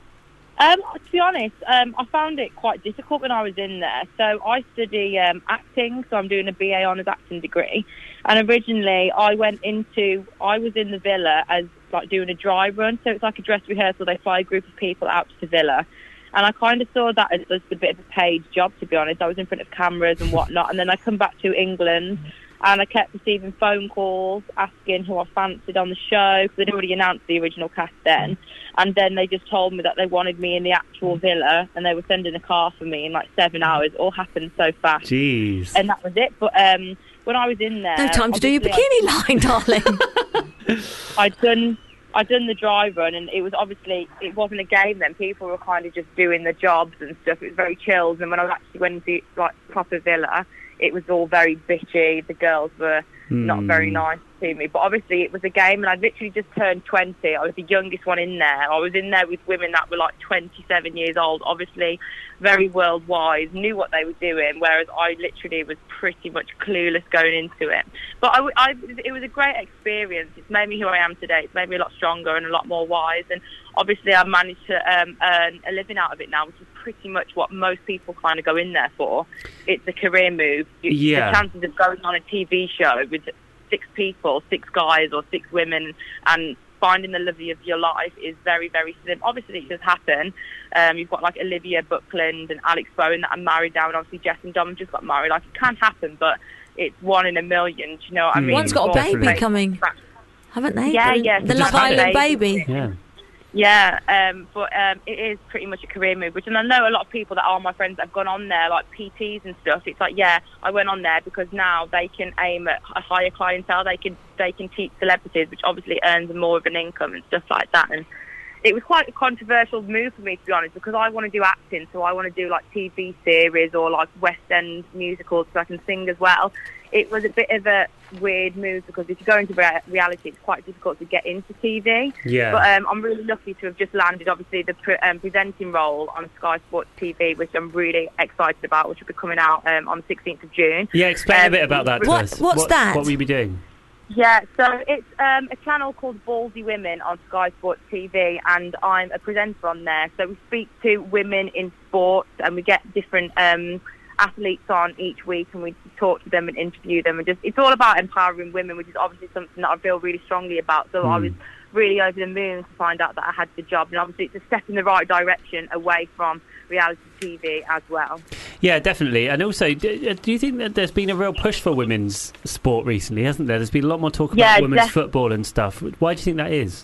Speaker 8: Um, to be honest, um, I found it quite difficult when I was in there. So I study um, acting, so I'm doing a B A honours acting degree. And originally, I went into, I was in the villa as like doing a dry run. So it's like a dress rehearsal. They fly a group of people out to the villa. And I kind of saw that as, as a bit of a paid job, to be honest. I was in front of cameras and whatnot. And then I come back to England and I kept receiving phone calls asking who I fancied on the show, because they'd already announced the original cast then. And then they just told me that they wanted me in the actual villa and they were sending a car for me in like seven hours. It all happened so fast.
Speaker 4: Jeez.
Speaker 8: And that was it. But um, when I was in there...
Speaker 5: No time to do your
Speaker 8: obviously I-
Speaker 5: bikini line, darling.
Speaker 8: I'd done I'd done the dry run, and it was obviously, it wasn't a game then. People were kind of just doing the jobs and stuff. It was very chilled. And when I actually went into like proper villa, it was all very bitchy. The girls were not very nice to me. But obviously it was a game, and I'd literally just turned twenty. I was the youngest one in there. I was in there with women that were like twenty-seven years old, obviously very worldwide, knew what they were doing, whereas I literally was pretty much clueless going into it. But I, I, it was a great experience. It's made me who I am today. It's made me a lot stronger and a lot more wise. And obviously I've managed to um, earn a living out of it now, which is pretty much what most people kind of go in there for. It's a career move. You,
Speaker 4: Yeah.
Speaker 8: The chances of going on a T V show with six people, six guys or six women, and finding the love of your life is very, very slim. Obviously, it does happen. Um, you've got like Olivia Buckland and Alex Bowen that are married now, and obviously Jess and Dom just got married. Like, it can happen, but it's one in a million. Do you know what I mean?
Speaker 5: One's got a
Speaker 8: It's all
Speaker 5: baby
Speaker 8: fake.
Speaker 5: coming, haven't they?
Speaker 8: Yeah,
Speaker 5: the,
Speaker 8: yeah.
Speaker 5: The
Speaker 8: Just
Speaker 5: Love
Speaker 8: had a
Speaker 5: Island baby.
Speaker 4: Yeah.
Speaker 8: Yeah, um, but um, it is pretty much a career move, which, and I know a lot of people that are my friends that have gone on there, like P Ts and stuff. It's like, yeah, I went on there because now they can aim at a higher clientele. They can they can teach celebrities, which obviously earns them more of an income and stuff like that. And it was quite a controversial move for me, to be honest, because I want to do acting, so I want to do like T V series or like West End musicals, so I can sing as well. It was a bit of a weird move because if you go into rea- reality, it's quite difficult to get into T V.
Speaker 4: Yeah.
Speaker 8: But um, I'm really lucky to have just landed, obviously, the pre- um, presenting role on Sky Sports T V, which I'm really excited about, which will be coming out um, on the sixteenth of June.
Speaker 4: Yeah, explain a
Speaker 8: Um,
Speaker 4: bit about that to
Speaker 5: What-
Speaker 4: us.
Speaker 5: what's
Speaker 4: what,
Speaker 5: that?
Speaker 4: What will you be doing?
Speaker 8: Yeah, so it's um, a channel called Ballsy Women on Sky Sports T V, and I'm a presenter on there. So we speak to women in sports, and we get different um, athletes on each week, and we talk to them and interview them. And just it's all about empowering women, which is obviously something that I feel really strongly about. So
Speaker 4: Mm.
Speaker 8: I was really over the moon to find out that I had the job, and obviously it's a step in the right direction away from reality T V as well.
Speaker 4: Yeah, definitely. And also, do, do you think that there's been a real push for women's sport recently, hasn't there? There's been a lot more talk about
Speaker 8: Yeah,
Speaker 4: women's
Speaker 8: def-
Speaker 4: football and stuff. Why do you think that is?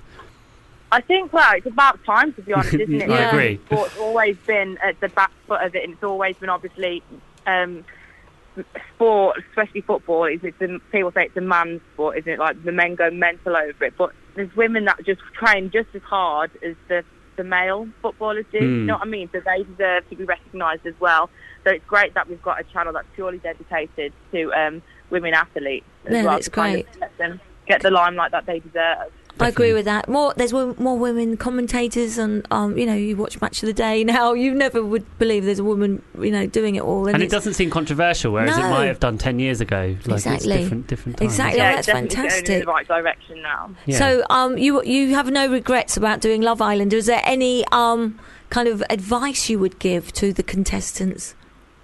Speaker 8: I think, well, it's about time, to be honest, isn't it?
Speaker 4: I
Speaker 5: Yeah.
Speaker 4: agree.
Speaker 8: Sport's always been at the back foot of it, and it's always been, obviously, um, sport, especially football, is it's a, people say it's a man's sport, isn't it? Like, the men go mental over it. But there's women that just train just as hard as the, the male footballers do, you
Speaker 4: Mm.
Speaker 8: know what I mean? So they deserve to be recognised as well. So it's great that we've got a channel that's purely dedicated to um, women athletes as
Speaker 5: No,
Speaker 8: well.
Speaker 5: that's
Speaker 8: to kind of
Speaker 5: great.
Speaker 8: let them get the limelight that they deserve.
Speaker 5: I agree with that. More, there's wo- more women commentators, and um, you know, you watch Match of the Day now. You never would believe there's a woman, you know, doing it all.
Speaker 4: And it
Speaker 5: it's-
Speaker 4: doesn't seem controversial, whereas it
Speaker 5: No.
Speaker 4: might have done ten years ago. Like,
Speaker 5: Exactly.
Speaker 4: It's different, different times.
Speaker 5: Exactly.
Speaker 8: Yeah,
Speaker 5: Oh,
Speaker 8: it's
Speaker 5: that's
Speaker 8: definitely going in
Speaker 5: fantastic.
Speaker 8: the right direction now.
Speaker 4: Yeah.
Speaker 5: So, um, you you have no regrets about doing Love Island. Is there any um kind of advice you would give to the contestants?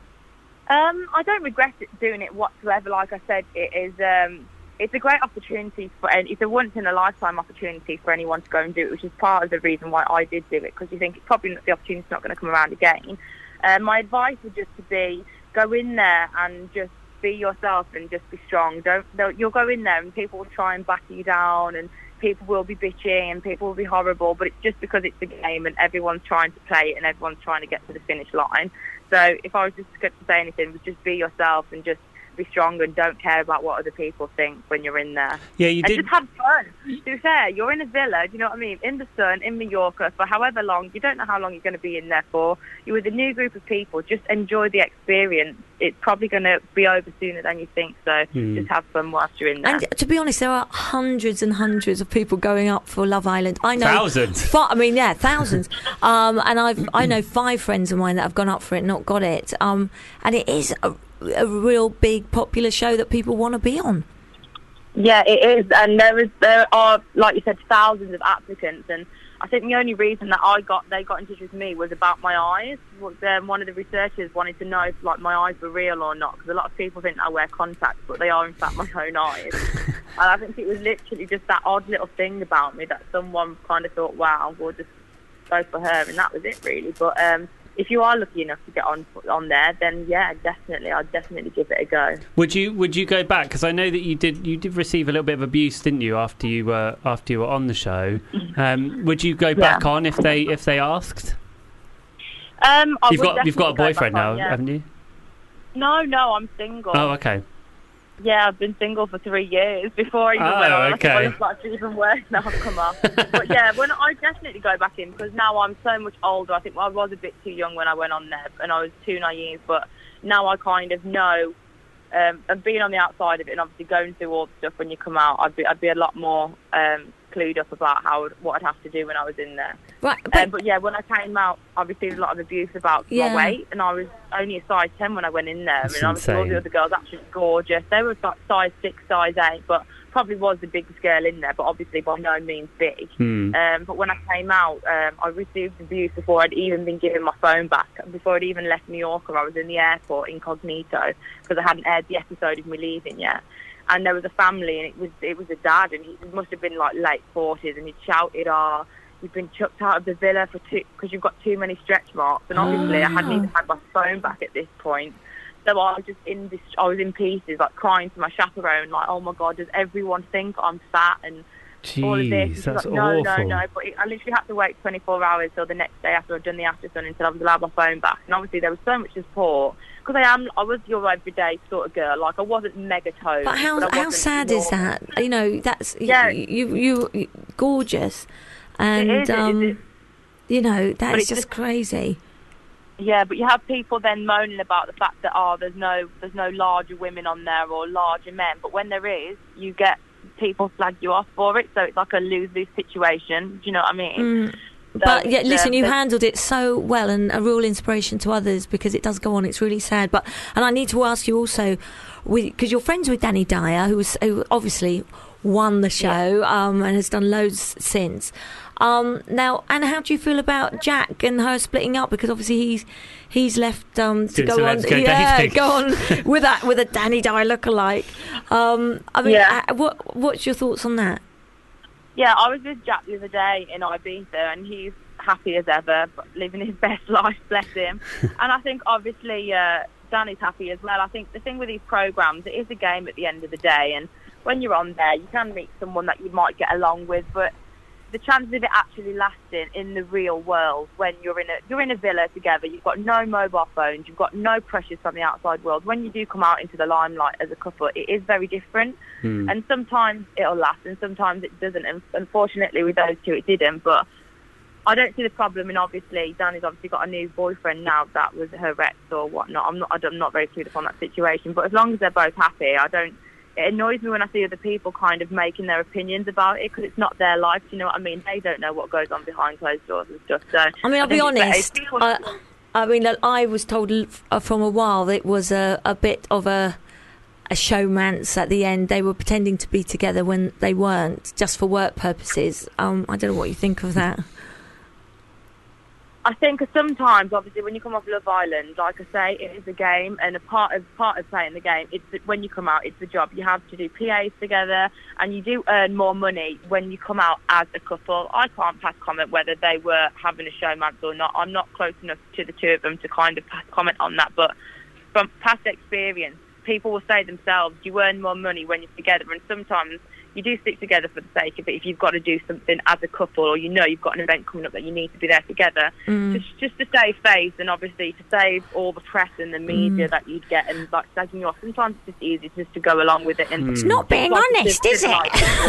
Speaker 8: Um, I don't regret it, doing it whatsoever. Like I said, it is. Um, it's a great opportunity for, and it's a once in a lifetime opportunity for anyone to go and do it, which is part of the reason why I did do it, because you think it's probably not, the opportunity's not going to come around again. Uh, my advice would just to be go in there and just be yourself and just be strong. Don't, don't you'll go in there and people will try and back you down, and people will be bitching and people will be horrible, but it's just because it's a game and everyone's trying to play it and everyone's trying to get to the finish line. So if I was just going to say anything, it was just be yourself and just be strong and don't care about what other people think when you're in there.
Speaker 4: Yeah, you
Speaker 8: and
Speaker 4: did.
Speaker 8: just have fun. To be fair, you're in a villa, do you know what I mean? In the sun, in Mallorca, for however long. You don't know how long you're going to be in there for. You're with a new group of people. Just enjoy the experience. It's probably going to be over sooner than you think, so
Speaker 4: Mm.
Speaker 8: just have fun whilst you're in there.
Speaker 5: And to be honest, there are hundreds and hundreds of people going up for Love Island. I know
Speaker 4: Thousands.
Speaker 5: Fi- I mean, yeah, thousands. um, and I've I know five friends of mine that have gone up for it, and not got it. Um, and it is a, a real big popular show that people want to be on.
Speaker 8: Yeah, it is, and there is there are, like you said, thousands of applicants, and I think the only reason that I got they got in touch with me was about my eyes. Um, one of the researchers wanted to know if like my eyes were real or not, because a lot of people think I wear contacts, but they are in fact my own eyes. And I think it was literally just that odd little thing about me that someone kind of thought, wow, we'll just go for her, and that was it really. But um, if you are lucky enough to get on on there, then yeah, definitely, I'd definitely give it a go.
Speaker 4: Would you Would you go back? Because I know that you did. You did receive a little bit of abuse, didn't you, after you were after you were on the show? Um, would you go back
Speaker 8: Yeah.
Speaker 4: on if they if they asked?
Speaker 8: Um, I
Speaker 4: You've
Speaker 8: would
Speaker 4: got you've got a
Speaker 8: definitely go
Speaker 4: boyfriend
Speaker 8: back
Speaker 4: now,
Speaker 8: on, yeah.
Speaker 4: haven't you?
Speaker 8: No, no, I'm single.
Speaker 4: Oh, okay.
Speaker 8: Yeah, I've been single for three years before I even
Speaker 4: Oh,
Speaker 8: went on.
Speaker 4: okay.
Speaker 8: I think it's even worse now I've come off. But yeah, when I definitely go back in, because now I'm so much older. I think I was a bit too young when I went on there, and I was too naive. But now I kind of know, um, and being on the outside of it, and obviously going through all the stuff when you come out, I'd be I'd be a lot more um, clued up about how what I'd have to do when I was in there.
Speaker 5: Right,
Speaker 8: But,
Speaker 5: but,
Speaker 8: um, but yeah, when I came out, I received a lot of abuse about
Speaker 5: Yeah.
Speaker 8: my weight, and I was only a size ten when I went in there.
Speaker 4: That's
Speaker 8: and obviously all
Speaker 4: insane.
Speaker 8: the other girls absolutely gorgeous. They were like size six, size eight, but probably was the biggest girl in there, but obviously by no means big.
Speaker 4: Hmm.
Speaker 8: Um, but when I came out, um, I received abuse before I'd even been given my phone back. Before I'd even left Mallorca, I was in the airport incognito because I hadn't aired the episode of me leaving yet. And there was a family, and it was it was a dad, and he must have been like late forties, and he shouted, "Ah, you've been chucked out of the villa for two because you've got too many stretch marks." And obviously, I hadn't even had my phone back at this point, so I was just in this. I was in pieces, like crying to my chaperone, like, "Oh my God, does everyone think I'm fat?" And all of this.
Speaker 4: Jeez,
Speaker 8: And she's
Speaker 4: that's
Speaker 8: like, no,
Speaker 4: awful.
Speaker 8: no, no. But it, I literally had to wait twenty-four hours till the next day after I'd done the aftersun until I was allowed my phone back. And obviously there was so much support because I am, I was your everyday sort of girl. Like I wasn't mega toned.
Speaker 5: but how
Speaker 8: but I
Speaker 5: how
Speaker 8: wasn't
Speaker 5: sad is
Speaker 8: normal.
Speaker 5: that? You know, that's
Speaker 8: Yeah.
Speaker 5: you, you you gorgeous, and
Speaker 8: It is, it is,
Speaker 5: um,
Speaker 8: it-
Speaker 5: you know that
Speaker 8: But
Speaker 5: is
Speaker 8: it's
Speaker 5: just
Speaker 8: just-
Speaker 5: crazy.
Speaker 8: Yeah, but you have people then moaning about the fact that oh, there's no there's no larger women on there or larger men. But when there is, you get people flag you off for it. So it's like a lose-lose situation. Do you know what I mean?
Speaker 5: Mm.
Speaker 8: So
Speaker 5: But yeah,
Speaker 8: it's,
Speaker 5: listen,
Speaker 8: um,
Speaker 5: you
Speaker 8: there's-
Speaker 5: handled it so well and a real inspiration to others because it does go on. It's really sad. But and I need to ask you also, because you're friends with Danny Dyer, who was who obviously won the show um, and has done loads since. Um, now, and how do you feel about Jack and her splitting up? Because obviously he's he's left um, to
Speaker 4: Doing
Speaker 5: go
Speaker 4: some
Speaker 5: on,
Speaker 4: Let's Go
Speaker 5: yeah,
Speaker 4: dating.
Speaker 5: go on with that with a Danny Dyer lookalike. Um, I mean,
Speaker 8: Yeah.
Speaker 5: uh, what what's your thoughts on that?
Speaker 8: Yeah, I was with Jack the other day in Ibiza, and he's happy as ever, but living his best life, bless him. And I think, obviously, uh, Danny's happy as well. I think the thing with these programmes, it is a game at the end of the day, and when you're on there, you can meet someone that you might get along with, but the chances of it actually lasting in the real world when you're in a you're in a villa together, you've got no mobile phones, you've got no pressures from the outside world. When you do come out into the limelight as a couple, it is very different.
Speaker 4: Hmm.
Speaker 8: And sometimes it'll last and sometimes it doesn't. And unfortunately with those two it didn't. But I don't see the problem. And obviously Danny's obviously got a new boyfriend now that was her ex or whatnot. I'm not I'm not very clued up on that situation. But as long as they're both happy, I don't. It annoys me when I see other people kind of making their opinions about it because it's not their life. Do you know what I mean? They don't know what goes on behind closed doors and stuff. So
Speaker 5: I mean, I'll be
Speaker 8: think it's better
Speaker 5: honest.
Speaker 8: if people-
Speaker 5: I, I mean, I was told l- f- from a while that it was a, a bit of a a showmance at the end. They were pretending to be together when they weren't, just for work purposes. Um, I don't know what you think of that.
Speaker 8: I think sometimes, obviously, when you come off Love Island, like I say, it is a game, and a part of part of playing the game, it's that when you come out, it's a job. You have to do P As together, and you do earn more money when you come out as a couple. I can't pass comment whether they were having a showmance or not. I'm not close enough to the two of them to kind of pass comment on that, but from past experience, people will say themselves, you earn more money when you're together, and sometimes you do stick together for the sake of it. If you've got to do something as a couple, or you know you've got an event coming up that you need to be there together,
Speaker 5: Mm.
Speaker 8: just just to save face, and obviously to save all the press and the media
Speaker 5: Mm.
Speaker 8: that you'd get, and like slagging you off. Sometimes it's just easy just to go along with it. And
Speaker 5: It's not being honest, is it?
Speaker 4: No,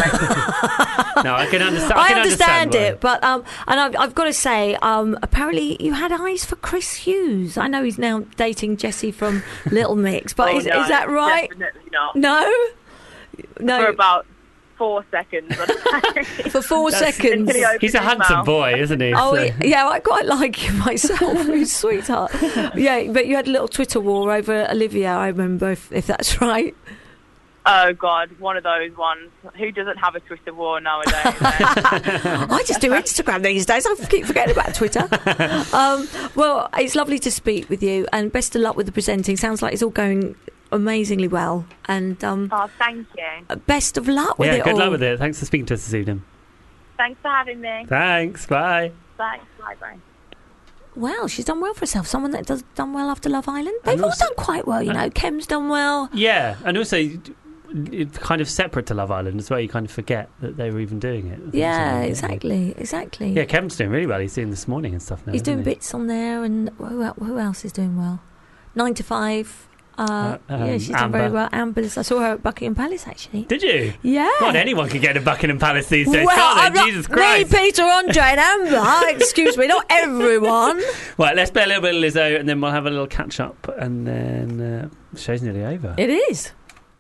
Speaker 4: I can understand. I,
Speaker 5: I
Speaker 4: can
Speaker 5: understand
Speaker 4: why.
Speaker 5: it, but um, and I've, I've got to say, um, apparently you had eyes for Chris Hughes. I know he's now dating Jessie from Little Mix, but
Speaker 8: Oh,
Speaker 5: is,
Speaker 8: no,
Speaker 5: is that right?
Speaker 8: Definitely not.
Speaker 5: No, no.
Speaker 8: For about four seconds.
Speaker 5: For four seconds.
Speaker 8: Until he opened
Speaker 4: He's a
Speaker 8: his
Speaker 4: handsome
Speaker 8: mouth.
Speaker 4: boy, isn't he?
Speaker 5: Oh
Speaker 4: So-
Speaker 5: yeah, I quite like him myself. He's a sweetheart. Yeah, but you had a little Twitter war over Olivia. I remember, if, if that's right.
Speaker 8: Oh God, one of those ones. Who doesn't have a Twitter war nowadays? eh?
Speaker 5: I just do Instagram these days. I keep forgetting about Twitter. Um, well, it's lovely to speak with you, and best of luck with the presenting. Sounds like it's all going amazingly well, and um,
Speaker 8: Oh, thank you.
Speaker 5: best of luck with
Speaker 4: yeah,
Speaker 5: it
Speaker 4: good
Speaker 5: all.
Speaker 4: luck with it. Thanks for speaking to us this evening.
Speaker 8: Thanks for having me.
Speaker 4: Thanks. Bye.
Speaker 8: Thanks. Bye bye.
Speaker 5: Well, she's done well for herself. Someone that does done well after Love Island. They've
Speaker 4: And
Speaker 5: all
Speaker 4: also-
Speaker 5: done quite well, you know. Kem's done well.
Speaker 4: Yeah, and also it's kind of separate to Love Island as well. You kind of forget that they were even doing it. I think
Speaker 5: Yeah,
Speaker 4: so,
Speaker 5: exactly, exactly.
Speaker 4: Yeah, Kem's doing really well. He's doing This Morning and stuff now.
Speaker 5: He's
Speaker 4: isn't
Speaker 5: doing
Speaker 4: he?
Speaker 5: bits on there, and who, el- who else is doing well? Nine to Five. Uh,
Speaker 4: Uh, um,
Speaker 5: yeah, she's done very
Speaker 4: Amber.
Speaker 5: well. Amber's. I saw her at Buckingham Palace actually.
Speaker 4: Did you?
Speaker 5: Yeah.
Speaker 4: God, anyone can get to Buckingham Palace these days,
Speaker 5: well,
Speaker 4: can't
Speaker 5: I'm
Speaker 4: they?
Speaker 5: not,
Speaker 4: Jesus Christ.
Speaker 5: me, Peter, Andre, and Amber. Excuse me, not everyone.
Speaker 4: Right, let's play a little bit of Lizzo, and then we'll have a little catch up, and then uh, the show's nearly over.
Speaker 5: It is.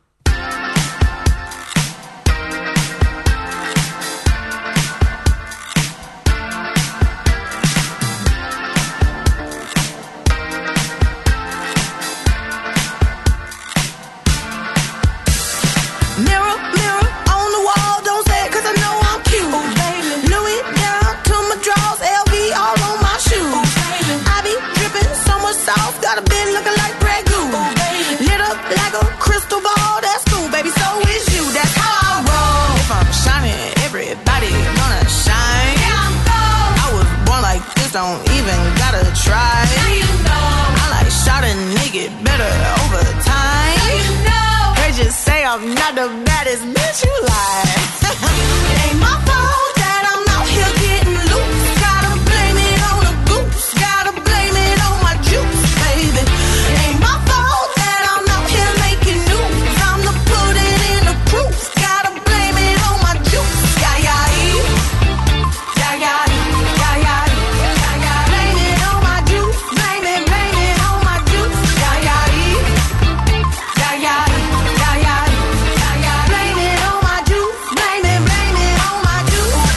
Speaker 6: Mirror, mirror on the wall, don't say it 'cause I know I'm cute. Louis down to my drawers, L V all on my shoes. I be dripping so much sauce, got a bin looking like Grey Goose. Lit up like a crystal ball, that's cool, baby, so is you, that's how I roll. If I'm shining, everybody gonna shine. I was born like this, don't even gotta try. I like shot a nigga better over time. They just say I'm not the baddest bitch you like. It ain't my fault that I'm out here getting loose. Gotta blame it on the goose. Gotta blame it on my juice, baby. It ain't my fault that I'm out here making news. I'm the put it in the proof. Gotta blame it on my juice. Yeah, yeah, yeah, yeah, yeah, yeah, yeah, yeah. Blame it on my juice. Blame it, blame it on my juice. Yeah, yeah, yeah, yeah, yeah. Blame it on my juice, blame it, blame it on my juice.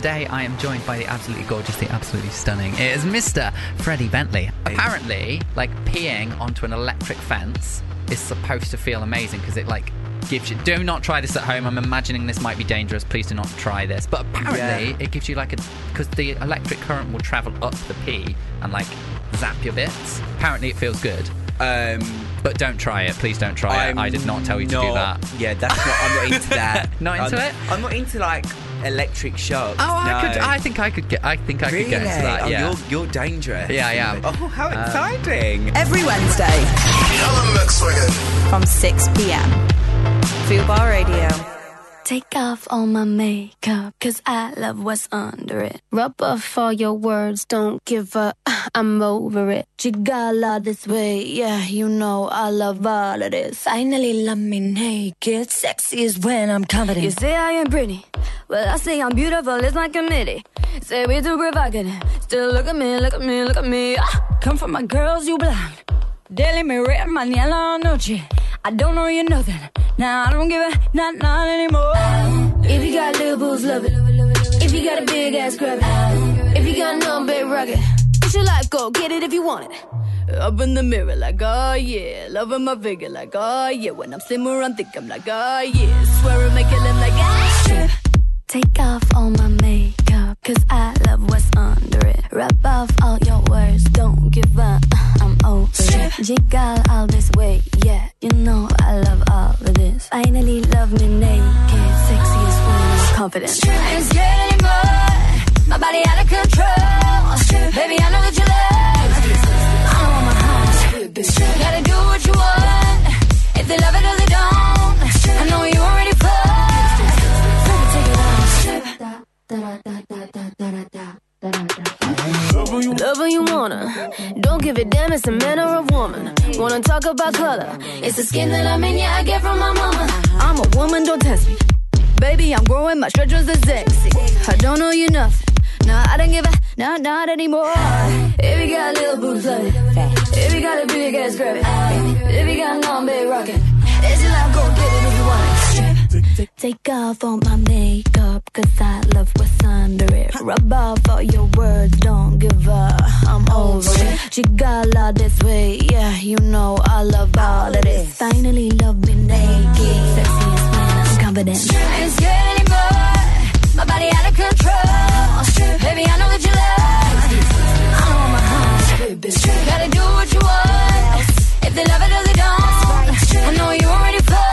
Speaker 9: today I am joined by the absolutely gorgeous, the absolutely stunning. It is Mister Freddie Bentley. Apparently, like, peeing onto an electric fence is supposed to feel amazing because it, like, gives you... Do not try this at home. I'm imagining this might be dangerous. Please do not try this. But apparently, yeah. it gives you, like, a... Because the electric current will travel up the pee and, like, zap your bits. Apparently, it feels good. Um, but don't try it. Please don't try I'm it. I did not tell you to
Speaker 10: not,
Speaker 9: do that.
Speaker 10: Yeah, that's not... I'm not into that.
Speaker 9: Not into
Speaker 10: I'm,
Speaker 9: it?
Speaker 10: I'm not into, like, electric shocks.
Speaker 9: Oh, I
Speaker 10: no.
Speaker 9: could. I think I could get. I think I
Speaker 10: really?
Speaker 9: could get into that.
Speaker 10: Oh,
Speaker 9: Yeah,
Speaker 10: you're, you're dangerous.
Speaker 9: Yeah, I am.
Speaker 10: Oh, how exciting!
Speaker 2: Um, Every Wednesday from six p.m. Fubar Radio.
Speaker 11: Take off all my makeup, cause I love what's under it. Rub off all your words, don't give up, I'm over it. Jigala this way, yeah, you know I love all of this. Finally love me naked, sexy is when I'm confident. You say I am pretty, well I say I'm beautiful, it's my committee. Say we too provocative, still look at me, look at me, look at me. Ah, come from my girls, you blind. Daily me red, mañana noche. I don't know you nothing. Now I don't give a not not anymore. If you got little boobs, love it. If you got a big ass, grab it. If you got no big rugged, it's your life, go get it if you want it. Up in the mirror like, oh yeah. Loving my figure like, oh yeah. When I'm slimmer, I'm thick, I'm like, oh yeah. Swear I make it look like, ah, strip. Take off all my makeup, cause I love what's under it. Rub off all your words, don't give up, I'm over it. Jiggle all this way, yeah, you know I love all of this. Finally love me naked, sexy as when I'm confident. I ain't scared anymore, my body out of control. Baby, I know what you love, I know my heart. Gotta do what you want, if they love it or they don't. I know you already fall. Love when you wanna, don't give a damn, it's a man or a woman. Wanna talk about color, it's the skin that I'm in, yeah, I get from my mama. I'm a woman, don't test me. Baby, I'm growing, my stretchers are sexy. I don't know you nothing, nah, I don't give a, nah, not anymore. If you got little boobs, love it. If you got a big ass, grab it. If you got a long big rocket, it's your life, go get it if you want it. Take off all my makeup, cause I love what's under it. Rub off all your words, don't give up, I'm over it. Jigala this way, yeah, you know I love all of this. Finally love me naked, sexy as when I'm confident. I ain't scared anymore, my body out of control. Baby, I know what you love, I know my heart. Gotta do what you want, if they love it or they don't. I know you already fall.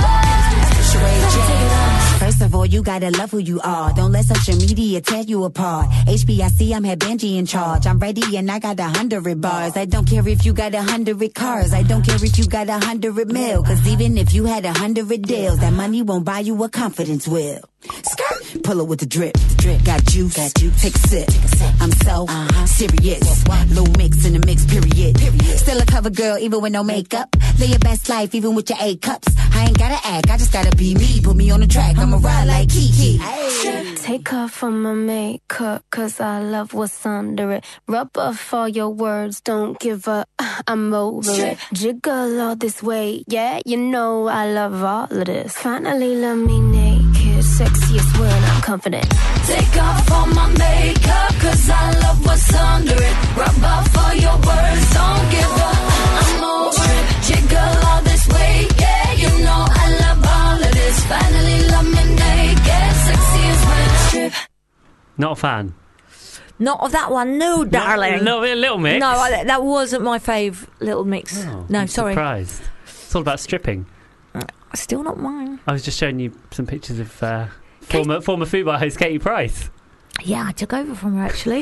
Speaker 12: First of all, you gotta love who you are. Don't let social media tear you apart. H B I C, I'm had Benji in charge. I'm ready and I got a hundred bars. I don't care if you got a hundred cars. I don't care if you got a hundred mil. Cause even if you had a hundred deals, that money won't buy you a confidence will. Skirt, pull it with the drip. drip. Got juice, got juice. Take a sip. Take a sip. I'm so uh-huh. serious. What, what? Low mix in the mix, period. period. Still a cover girl, even with no makeup. Live your best life, even with your eight cups. I ain't gotta act, I just gotta be me. Put me on the track, I'ma ride like Kiki. Hey.
Speaker 11: Take off all my makeup, cause I love what's under it. Rub off all your words, don't give up, I'm over it. Jiggle all this way, yeah, you know I love all of this. Finally love me naked, sexiest when I'm confident. Take off all my makeup, cause I love what's under it. Rub off all your words, don't give up, I'm over it. Jiggle all this way, yeah, you know I love all of this. Finally love me naked, sexiest when I strip.
Speaker 4: Not a fan.
Speaker 5: Not of that one, no, darling.
Speaker 4: No, a little mix.
Speaker 5: No, I, that wasn't my fave little mix.
Speaker 4: Oh,
Speaker 5: no,
Speaker 4: I'm
Speaker 5: sorry.
Speaker 4: Surprised. It's all about stripping.
Speaker 5: Still not mine.
Speaker 4: I was just showing you some pictures of uh, former former Fubar host Katie Price.
Speaker 5: Yeah, I took over from her actually.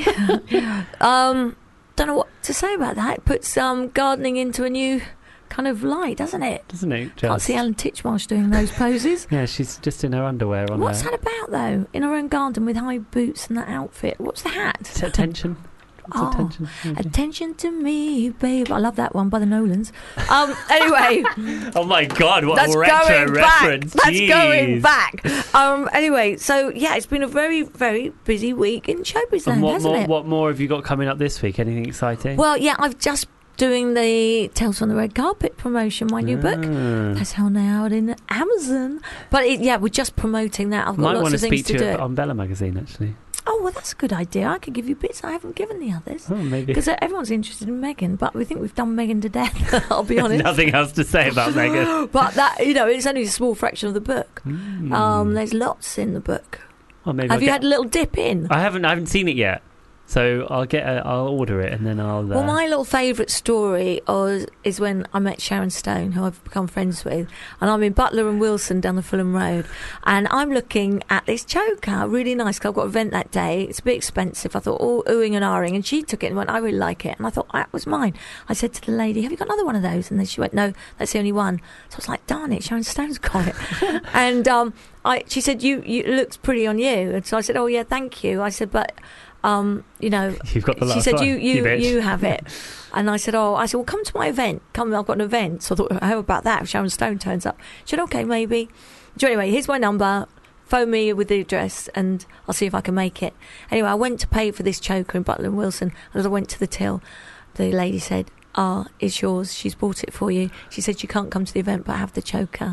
Speaker 5: um, don't know what to say about that. It puts um, gardening into a new kind of light, doesn't it?
Speaker 4: Doesn't it? Just...
Speaker 5: Can't see Alan Titchmarsh doing those poses.
Speaker 4: Yeah, she's just in her underwear on
Speaker 5: What's
Speaker 4: her...
Speaker 5: that about though? In her own garden with high boots and that outfit. What's the hat?
Speaker 4: It's attention. It's
Speaker 5: oh,
Speaker 4: attention.
Speaker 5: Attention to me, babe. I love that one by the Nolans. Um, anyway.
Speaker 4: Oh my God, what
Speaker 5: that's
Speaker 4: a retro
Speaker 5: going
Speaker 4: reference.
Speaker 5: Back. That's
Speaker 4: Jeez.
Speaker 5: going back. Um, anyway, so yeah, it's been a very, very busy week in showbiz land,
Speaker 4: what
Speaker 5: hasn't
Speaker 4: more,
Speaker 5: it?
Speaker 4: What more have you got coming up this week? Anything exciting?
Speaker 5: Well, yeah, I've just doing the Tales from the Red Carpet promotion, my new
Speaker 4: ah.
Speaker 5: book. That's how now out in Amazon. But it, yeah, we're just promoting that. I've got
Speaker 4: Might
Speaker 5: lots
Speaker 4: want
Speaker 5: of
Speaker 4: to
Speaker 5: things
Speaker 4: speak
Speaker 5: to
Speaker 4: to
Speaker 5: do.
Speaker 4: you on Bella magazine, actually.
Speaker 5: oh, well, that's a good idea. I could give you bits I haven't given the others.
Speaker 4: Oh, maybe.
Speaker 5: Because everyone's interested in Meghan, but we think we've done Meghan to death, I'll be honest.
Speaker 4: Nothing else to say about Meghan.
Speaker 5: But that, you know, it's only a small fraction of the book.
Speaker 4: Mm.
Speaker 5: Um, there's lots in the book.
Speaker 4: Well, maybe
Speaker 5: Have
Speaker 4: I'll
Speaker 5: you
Speaker 4: get-
Speaker 5: had a little dip in?
Speaker 4: I haven't. I haven't seen it yet. So I'll get. A, I'll order it and then I'll. Uh,
Speaker 5: Well, my little favourite story was, is when I met Sharon Stone, who I've become friends with, and I'm in Butler and Wilson down the Fulham Road, and I'm looking at this choker, really nice, because I've got an event that day. It's a bit expensive. I thought, oh, oohing and ahhing, and she took it and went, I really like it. And I thought, that was mine. I said to the lady, have you got another one of those? And then she went, no, that's the only one. So I was like, darn it, Sharon Stone's got it. and um, I, she said, you, you, it looks pretty on you. And so I said, oh, yeah, thank you. I said, but... Um, you know,
Speaker 4: You've got the
Speaker 5: she
Speaker 4: last
Speaker 5: said,
Speaker 4: one,
Speaker 5: you, you,
Speaker 4: you bitch."
Speaker 5: you have it. And I said, oh, I said, well, come to my event. Come, I've got an event. So I thought, how about that if Sharon Stone turns up? She said, okay, maybe. So anyway, here's my number. Phone me with the address and I'll see if I can make it. Anyway, I went to pay for this choker in Butler and Wilson. And as I went to the till, the lady said, ah, it's yours. She's bought it for you. She said, you can't come to the event, but have the choker.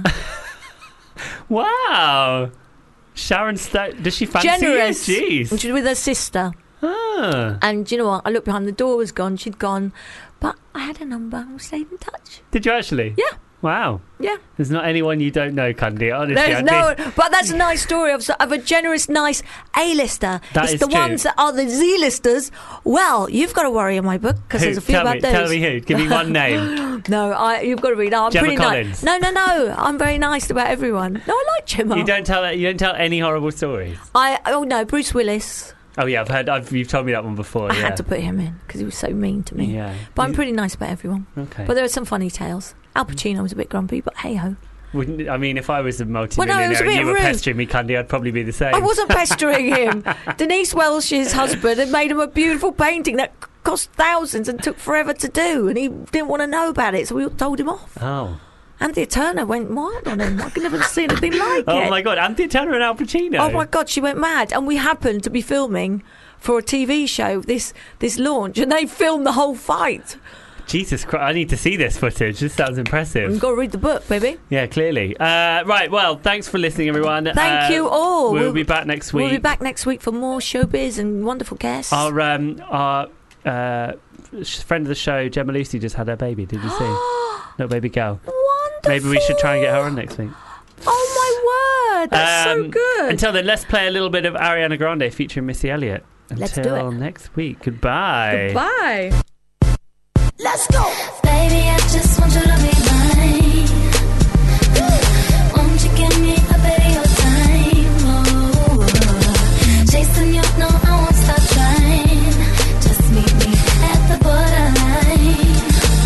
Speaker 4: Wow. Sharon Stone. Does she fancy
Speaker 5: Generous.
Speaker 4: you? Jeez.
Speaker 5: And she was with her sister.
Speaker 4: Ah.
Speaker 5: And do you know what? I looked behind, the door was gone, she'd gone, but I had a number and we stayed in touch.
Speaker 4: Did you actually?
Speaker 5: Yeah.
Speaker 4: Wow.
Speaker 5: Yeah.
Speaker 4: There's not anyone you don't know, Cundy. Honestly,
Speaker 5: There's
Speaker 4: I'd
Speaker 5: no,
Speaker 4: be-
Speaker 5: but that's a nice story of, of a generous, nice A-lister.
Speaker 4: That
Speaker 5: it's
Speaker 4: is
Speaker 5: the
Speaker 4: true.
Speaker 5: ones that are the Z-listers. Well, you've got to worry in my book because
Speaker 4: Who?
Speaker 5: there's a few
Speaker 4: tell
Speaker 5: about
Speaker 4: me,
Speaker 5: those.
Speaker 4: Tell me who. Give me one name.
Speaker 5: No, I, you've got to read. No, I'm
Speaker 4: Gemma
Speaker 5: pretty
Speaker 4: Collins.
Speaker 5: nice. No, no, no. I'm very nice about everyone. No, I like Gemma.
Speaker 4: You don't tell. You don't tell any horrible stories.
Speaker 5: I oh no, Bruce Willis.
Speaker 4: Oh yeah, I've heard. I've, you've told me that one before.
Speaker 5: I
Speaker 4: yeah.
Speaker 5: had to put him in because he was so mean to me.
Speaker 4: Yeah.
Speaker 5: But I'm pretty nice about everyone.
Speaker 4: Okay.
Speaker 5: But there are some funny tales. Al Pacino was a bit grumpy, but hey ho.
Speaker 4: Wouldn't, I mean, if I was a
Speaker 5: Well,
Speaker 4: multi-millionaire
Speaker 5: no, it was a
Speaker 4: and
Speaker 5: bit
Speaker 4: you were
Speaker 5: rude.
Speaker 4: pestering me, Cundy, I'd probably be the same.
Speaker 5: I wasn't pestering him. Denise Welsh's husband had made him a beautiful painting that c- cost thousands and took forever to do, and he didn't want to know about it, so we all told him off.
Speaker 4: Oh.
Speaker 5: Anthea Turner went wild on him. I could never see anything like
Speaker 4: Oh
Speaker 5: it.
Speaker 4: my God, Anthea Turner and Al Pacino.
Speaker 5: Oh my God, she went mad. And we happened to be filming for a T V show, this this launch, and they filmed the whole fight.
Speaker 4: Jesus Christ, I need to see this footage. This sounds impressive.
Speaker 5: You've got to read the book, baby.
Speaker 4: Yeah, clearly. Uh, right, well, thanks for listening, everyone.
Speaker 5: Thank
Speaker 4: Uh,
Speaker 5: you all.
Speaker 4: We'll,
Speaker 5: We'll-
Speaker 4: be back next week.
Speaker 5: We'll be back next week for more showbiz and wonderful guests.
Speaker 4: Our, um, our uh, sh- friend of the show, Gemma Lucy, just had her baby. Did you see? Little baby girl.
Speaker 5: Wonderful.
Speaker 4: Maybe we should try and get her on next week.
Speaker 5: Oh my word, that's so
Speaker 4: Um,
Speaker 5: good.
Speaker 4: Until then, let's play a little bit of Ariana Grande featuring Missy Elliott.
Speaker 5: Let's do
Speaker 4: Until
Speaker 5: it.
Speaker 4: next week. Goodbye.
Speaker 5: Goodbye.
Speaker 11: Let's go. Baby, I just want you to be mine. Won't you give me a bit of your time? Oh, chasing you, no, I won't stop trying. Just meet me at the borderline.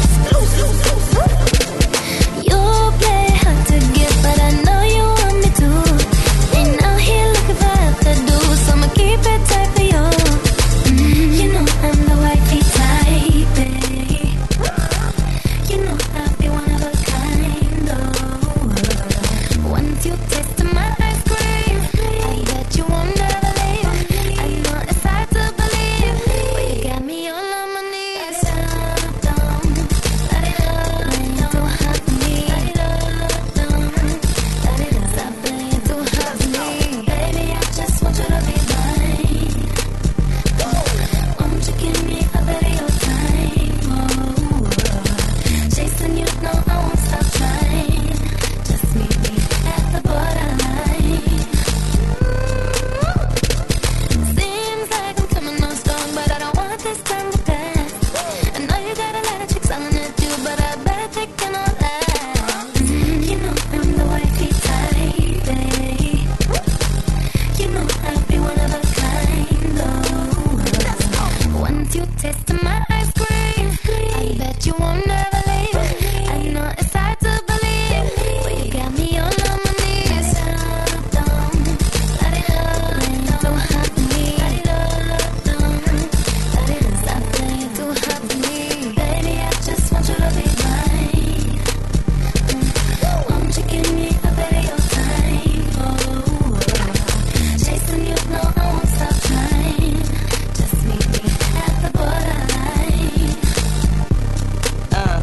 Speaker 11: You play hard to get, but I know you want me to. Ain't out here looking for help to do, so I'ma keep it tight for you. Mm, you know I'm the wifey type, babe. You know I be one of a kind, oh. Once you taste my ice cream, I bet you won't never leave. I know it's hard to believe, but you got me all on my knees. Dum, playing too hard for me. Dum, stop playing too hard for me. Baby, I just want you to be mine. Won't you give me a bit of your time? Oh, chasing you, no, I won't stop trying. Just meet me at the borderline. Seems like I'm coming on strong, but I don't want this time to pass. I know you got a lot of chicks on at you, but I bet they cannot last. You know I'm the wifey type, babe. You know I'll be one of a kind, oh. Once you taste my ice cream, I bet you won't never leave. I know it's hard to believe, but you got me all on my knees. Dum, playing too hard for me. Stop playing too hard for me. Baby, I just want you to be mine. Won't you give me a bit of your time? Oh, chasing you, no, I won't stop trying. Just meet me at the borderline. Uh.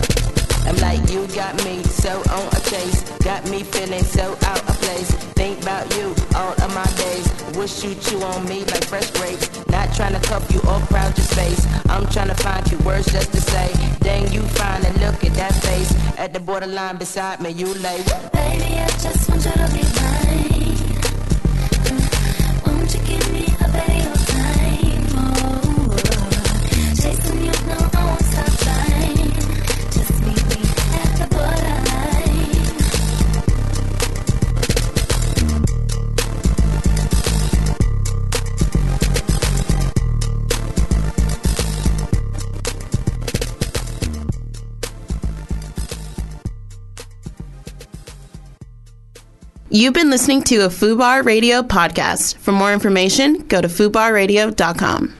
Speaker 13: You got me so on a chase, got me feeling so out of place. Think about you all of my days. Wish you chew on me like fresh grapes. Not trying to cuff you or crowd your space. I'm trying to find you words just to say. Dang, you fine and look at that face. At the borderline beside me, you lay.
Speaker 11: Baby, I just want you to be mine. Won't you give me a bit of time? Oh, chasing you, no, I won't stop trying. Just meet me at the borderline.
Speaker 1: You've been listening to a FUBAR Radio podcast. For more information, go to fubar radio dot com.